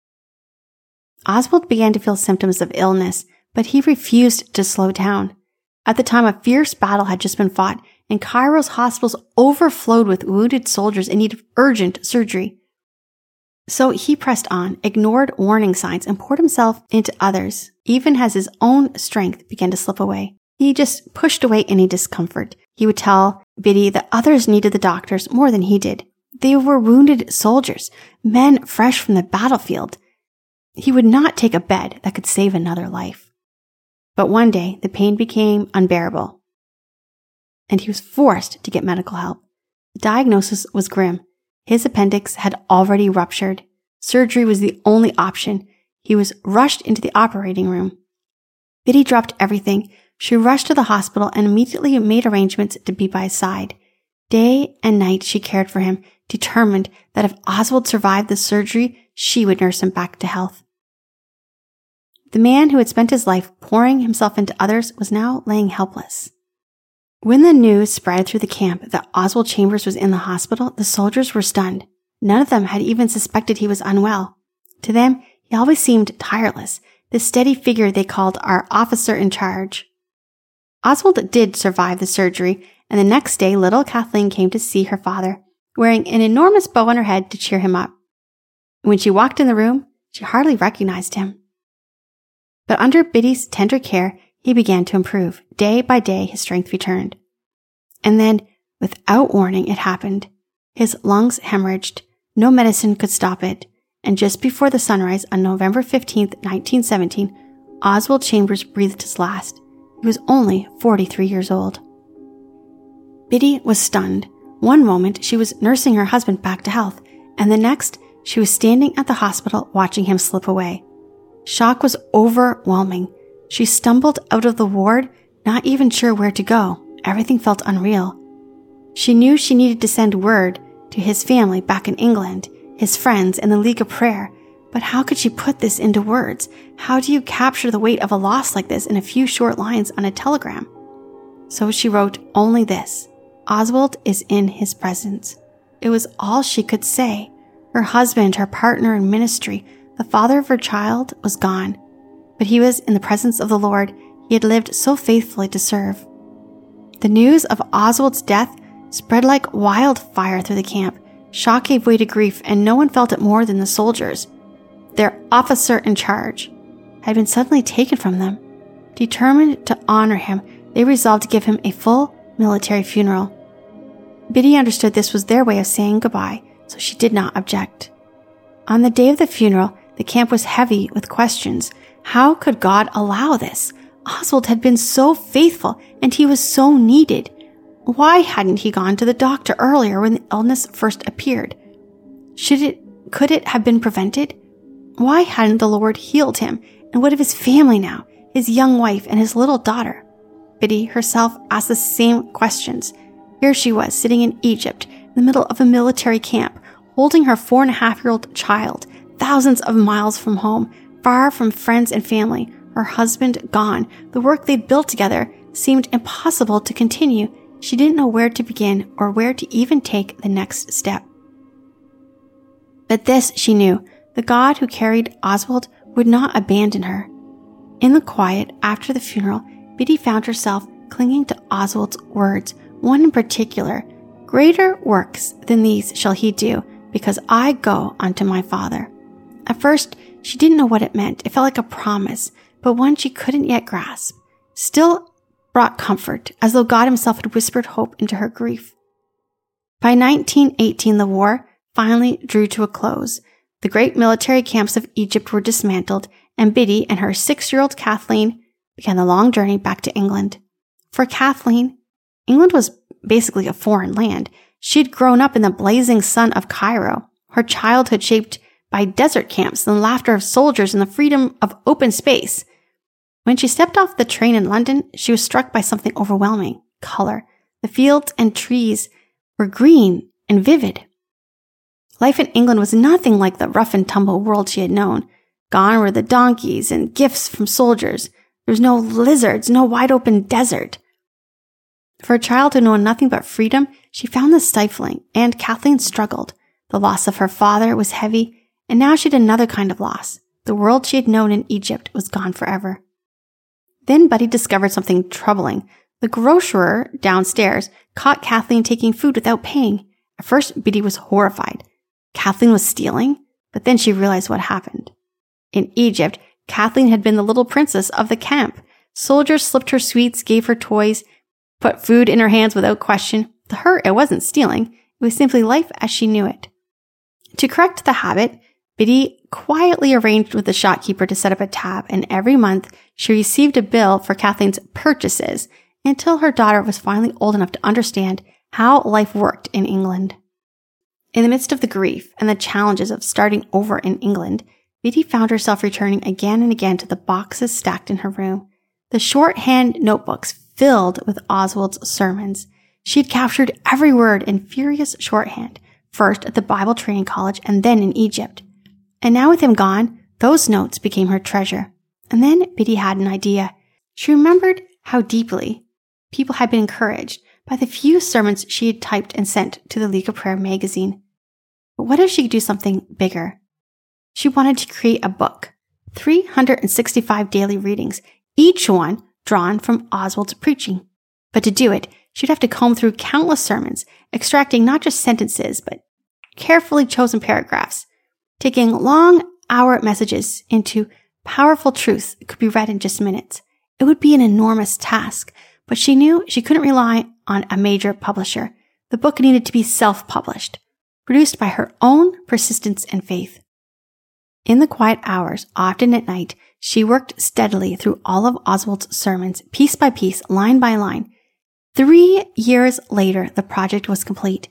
Oswald began to feel symptoms of illness, but he refused to slow down. At the time, a fierce battle had just been fought, and Cairo's hospitals overflowed with wounded soldiers in need of urgent surgery. So he pressed on, ignored warning signs, and poured himself into others, even as his own strength began to slip away. He just pushed away any discomfort. He would tell Biddy that others needed the doctors more than he did. They were wounded soldiers, men fresh from the battlefield. He would not take a bed that could save another life. But one day, the pain became unbearable, and he was forced to get medical help. The diagnosis was grim. His appendix had already ruptured. Surgery was the only option. He was rushed into the operating room. Biddy dropped everything. She rushed to the hospital and immediately made arrangements to be by his side. Day and night she cared for him, determined that if Oswald survived the surgery, she would nurse him back to health. The man who had spent his life pouring himself into others was now laying helpless. When the news spread through the camp that Oswald Chambers was in the hospital, the soldiers were stunned. None of them had even suspected he was unwell. To them, he always seemed tireless, the steady figure they called our officer in charge. Oswald did survive the surgery, and the next day little Kathleen came to see her father, wearing an enormous bow on her head to cheer him up. When she walked in the room, she hardly recognized him. But under Biddy's tender care, he began to improve. Day by day, his strength returned. And then, without warning, it happened. His lungs hemorrhaged. No medicine could stop it. And just before the sunrise on November 15th, 1917, Oswald Chambers breathed his last. He was only 43 years old. Biddy was stunned. One moment, she was nursing her husband back to health, and the next, she was standing at the hospital watching him slip away. Shock was overwhelming. She stumbled out of the ward, not even sure where to go. Everything felt unreal. She knew she needed to send word to his family back in England, his friends, and the League of Prayer. But how could she put this into words? How do you capture the weight of a loss like this in a few short lines on a telegram? So she wrote only this: Oswald is in his presence. It was all she could say. Her husband, her partner in ministry, the father of her child, was gone. But he was in the presence of the Lord. He had lived so faithfully to serve. The news of Oswald's death spread like wildfire through the camp. Shock gave way to grief, and no one felt it more than the soldiers. Their officer in charge had been suddenly taken from them. Determined to honor him, they resolved to give him a full military funeral. Biddy understood this was their way of saying goodbye, so she did not object. On the day of the funeral, the camp was heavy with questions. How could God allow this? Oswald had been so faithful, and he was so needed. Why hadn't he gone to the doctor earlier when the illness first appeared? Could it have been prevented? Why hadn't the Lord healed him? And what of his family now, his young wife and his little daughter? Biddy herself asked the same questions. Here she was, sitting in Egypt, in the middle of a military camp, holding her 4.5-year-old child, thousands of miles from home, far from friends and family, her husband gone. The work they'd built together seemed impossible to continue. She didn't know where to begin or where to even take the next step. But this she knew: the God who carried Oswald would not abandon her. In the quiet after the funeral, Biddy found herself clinging to Oswald's words, one in particular, "Greater works than these shall he do, because I go unto my Father." At first, she didn't know what it meant. It felt like a promise, but one she couldn't yet grasp. Still brought comfort, as though God himself had whispered hope into her grief. By 1918, the war finally drew to a close. The great military camps of Egypt were dismantled, and Biddy and her 6-year-old Kathleen began the long journey back to England. For Kathleen, England was basically a foreign land. She had grown up in the blazing sun of Cairo, her childhood shaped by desert camps and the laughter of soldiers and the freedom of open space. When she stepped off the train in London, she was struck by something overwhelming: color. The fields and trees were green and vivid. Life in England was nothing like the rough and tumble world she had known. Gone were the donkeys and gifts from soldiers. There was no lizards, no wide open desert. For a child who had known nothing but freedom, she found this stifling, and Kathleen struggled. The loss of her father was heavy, and now she had another kind of loss. The world she had known in Egypt was gone forever. Then Buddy discovered something troubling. The grocer downstairs caught Kathleen taking food without paying. At first, Biddy was horrified. Kathleen was stealing, but then she realized what happened. In Egypt, Kathleen had been the little princess of the camp. Soldiers slipped her sweets, gave her toys, put food in her hands without question. To her, it wasn't stealing. It was simply life as she knew it. To correct the habit, Biddy quietly arranged with the shopkeeper to set up a tab, and every month she received a bill for Kathleen's purchases until her daughter was finally old enough to understand how life worked in England. In the midst of the grief and the challenges of starting over in England, Biddy found herself returning again and again to the boxes stacked in her room, the shorthand notebooks filled with Oswald's sermons. She had captured every word in furious shorthand, first at the Bible Training College and then in Egypt. And now with him gone, those notes became her treasure. And then Biddy had an idea. She remembered how deeply people had been encouraged by the few sermons she had typed and sent to the League of Prayer magazine. But what if she could do something bigger? She wanted to create a book, 365 daily readings, each one drawn from Oswald's preaching. But to do it, she'd have to comb through countless sermons, extracting not just sentences, but carefully chosen paragraphs, taking long hour messages into powerful truths that could be read in just minutes. It would be an enormous task, but she knew she couldn't rely on a major publisher. The book needed to be self-published, produced by her own persistence and faith. In the quiet hours, often at night, she worked steadily through all of Oswald's sermons, piece by piece, line by line. 3 years later, the project was complete.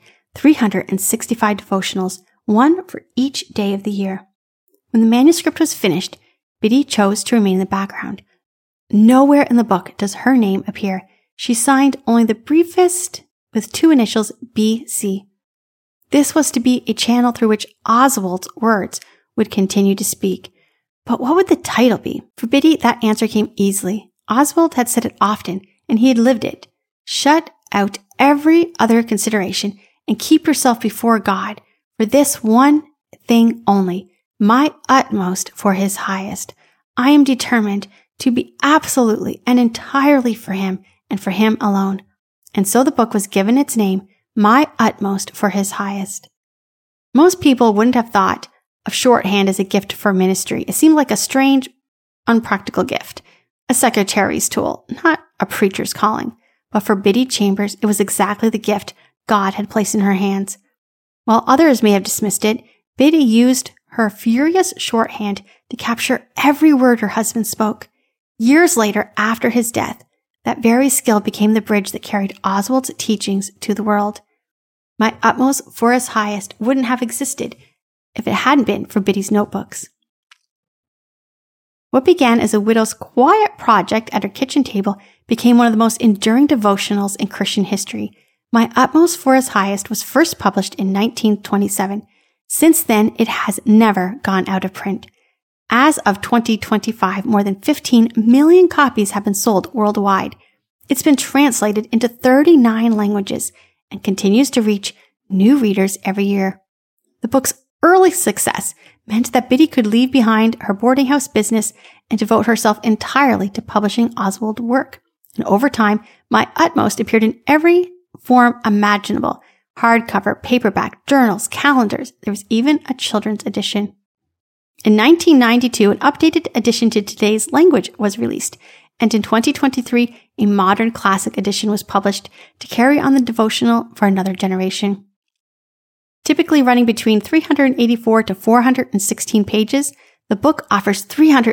365 devotionals, one for each day of the year. When the manuscript was finished, Biddy chose to remain in the background. Nowhere in the book does her name appear. She signed only the briefest with 2 initials, B.C. This was to be a channel through which Oswald's words would continue to speak. But what would the title be? For Biddy, that answer came easily. Oswald had said it often, and he had lived it. Shut out every other consideration and keep yourself before God for this one thing only, my utmost for his highest. I am determined to be absolutely and entirely for him and for him alone. And so the book was given its name, My Utmost for His Highest. Most people wouldn't have thought of shorthand as a gift for ministry. It seemed like a strange, unpractical gift, a secretary's tool, not a preacher's calling. But for Biddy Chambers, it was exactly the gift God had placed in her hands. While others may have dismissed it, Biddy used her furious shorthand to capture every word her husband spoke. Years later, after his death, that very skill became the bridge that carried Oswald's teachings to the world. My Utmost for His Highest wouldn't have existed if it hadn't been for Biddy's notebooks. What began as a widow's quiet project at her kitchen table became one of the most enduring devotionals in Christian history. My Utmost for His Highest was first published in 1927. Since then, it has never gone out of print. As of 2025, more than 15 million copies have been sold worldwide. It's been translated into 39 languages and continues to reach new readers every year. The book's early success meant that Biddy could leave behind her boarding house business and devote herself entirely to publishing Oswald work. And over time, My Utmost appeared in every form imaginable: hardcover, paperback, journals, calendars. There was even a children's edition. In 1992, an updated edition to today's language was released, and in 2023, a modern classic edition was published to carry on the devotional for another generation. Typically running between 384 to 416 pages, the book offers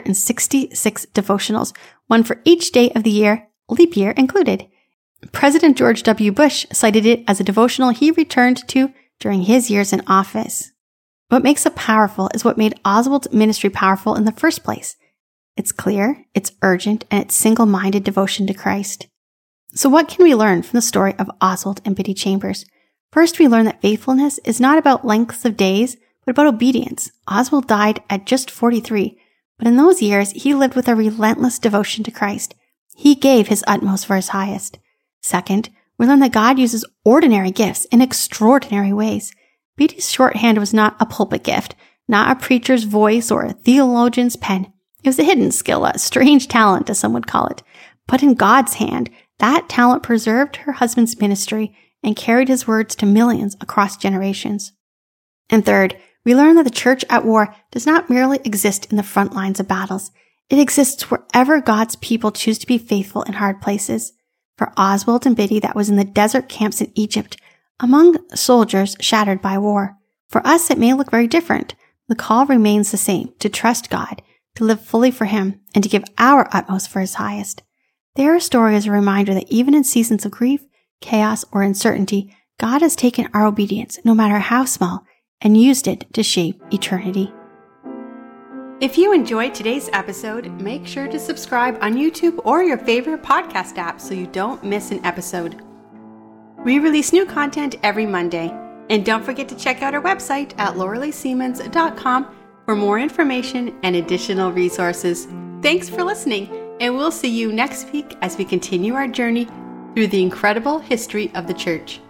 366 devotionals, one for each day of the year, leap year included. President George W. Bush cited it as a devotional he returned to during his years in office. What makes it powerful is what made Oswald's ministry powerful in the first place. It's clear, it's urgent, and it's single-minded devotion to Christ. So what can we learn from the story of Oswald and Biddy Chambers? First, we learn that faithfulness is not about lengths of days, but about obedience. Oswald died at just 43, but in those years, he lived with a relentless devotion to Christ. He gave his utmost for his highest. Second, we learn that God uses ordinary gifts in extraordinary ways. Biddy's shorthand was not a pulpit gift, not a preacher's voice or a theologian's pen. It was a hidden skill, a strange talent, as some would call it. But in God's hand, that talent preserved her husband's ministry and carried his words to millions across generations. And third, we learn that the church at war does not merely exist in the front lines of battles. It exists wherever God's people choose to be faithful in hard places. For Oswald and Biddy, that was in the desert camps in Egypt, among soldiers shattered by war. For us, it may look very different. The call remains the same: to trust God, to live fully for Him, and to give our utmost for His highest. Their story is a reminder that even in seasons of grief, chaos, or uncertainty, God has taken our obedience, no matter how small, and used it to shape eternity. If you enjoyed today's episode, make sure to subscribe on YouTube or your favorite podcast app so you don't miss an episode. We release new content every Monday. And don't forget to check out our website at LorelaiSiemens.com for more information and additional resources. Thanks for listening, and we'll see you next week as we continue our journey through the incredible history of the church.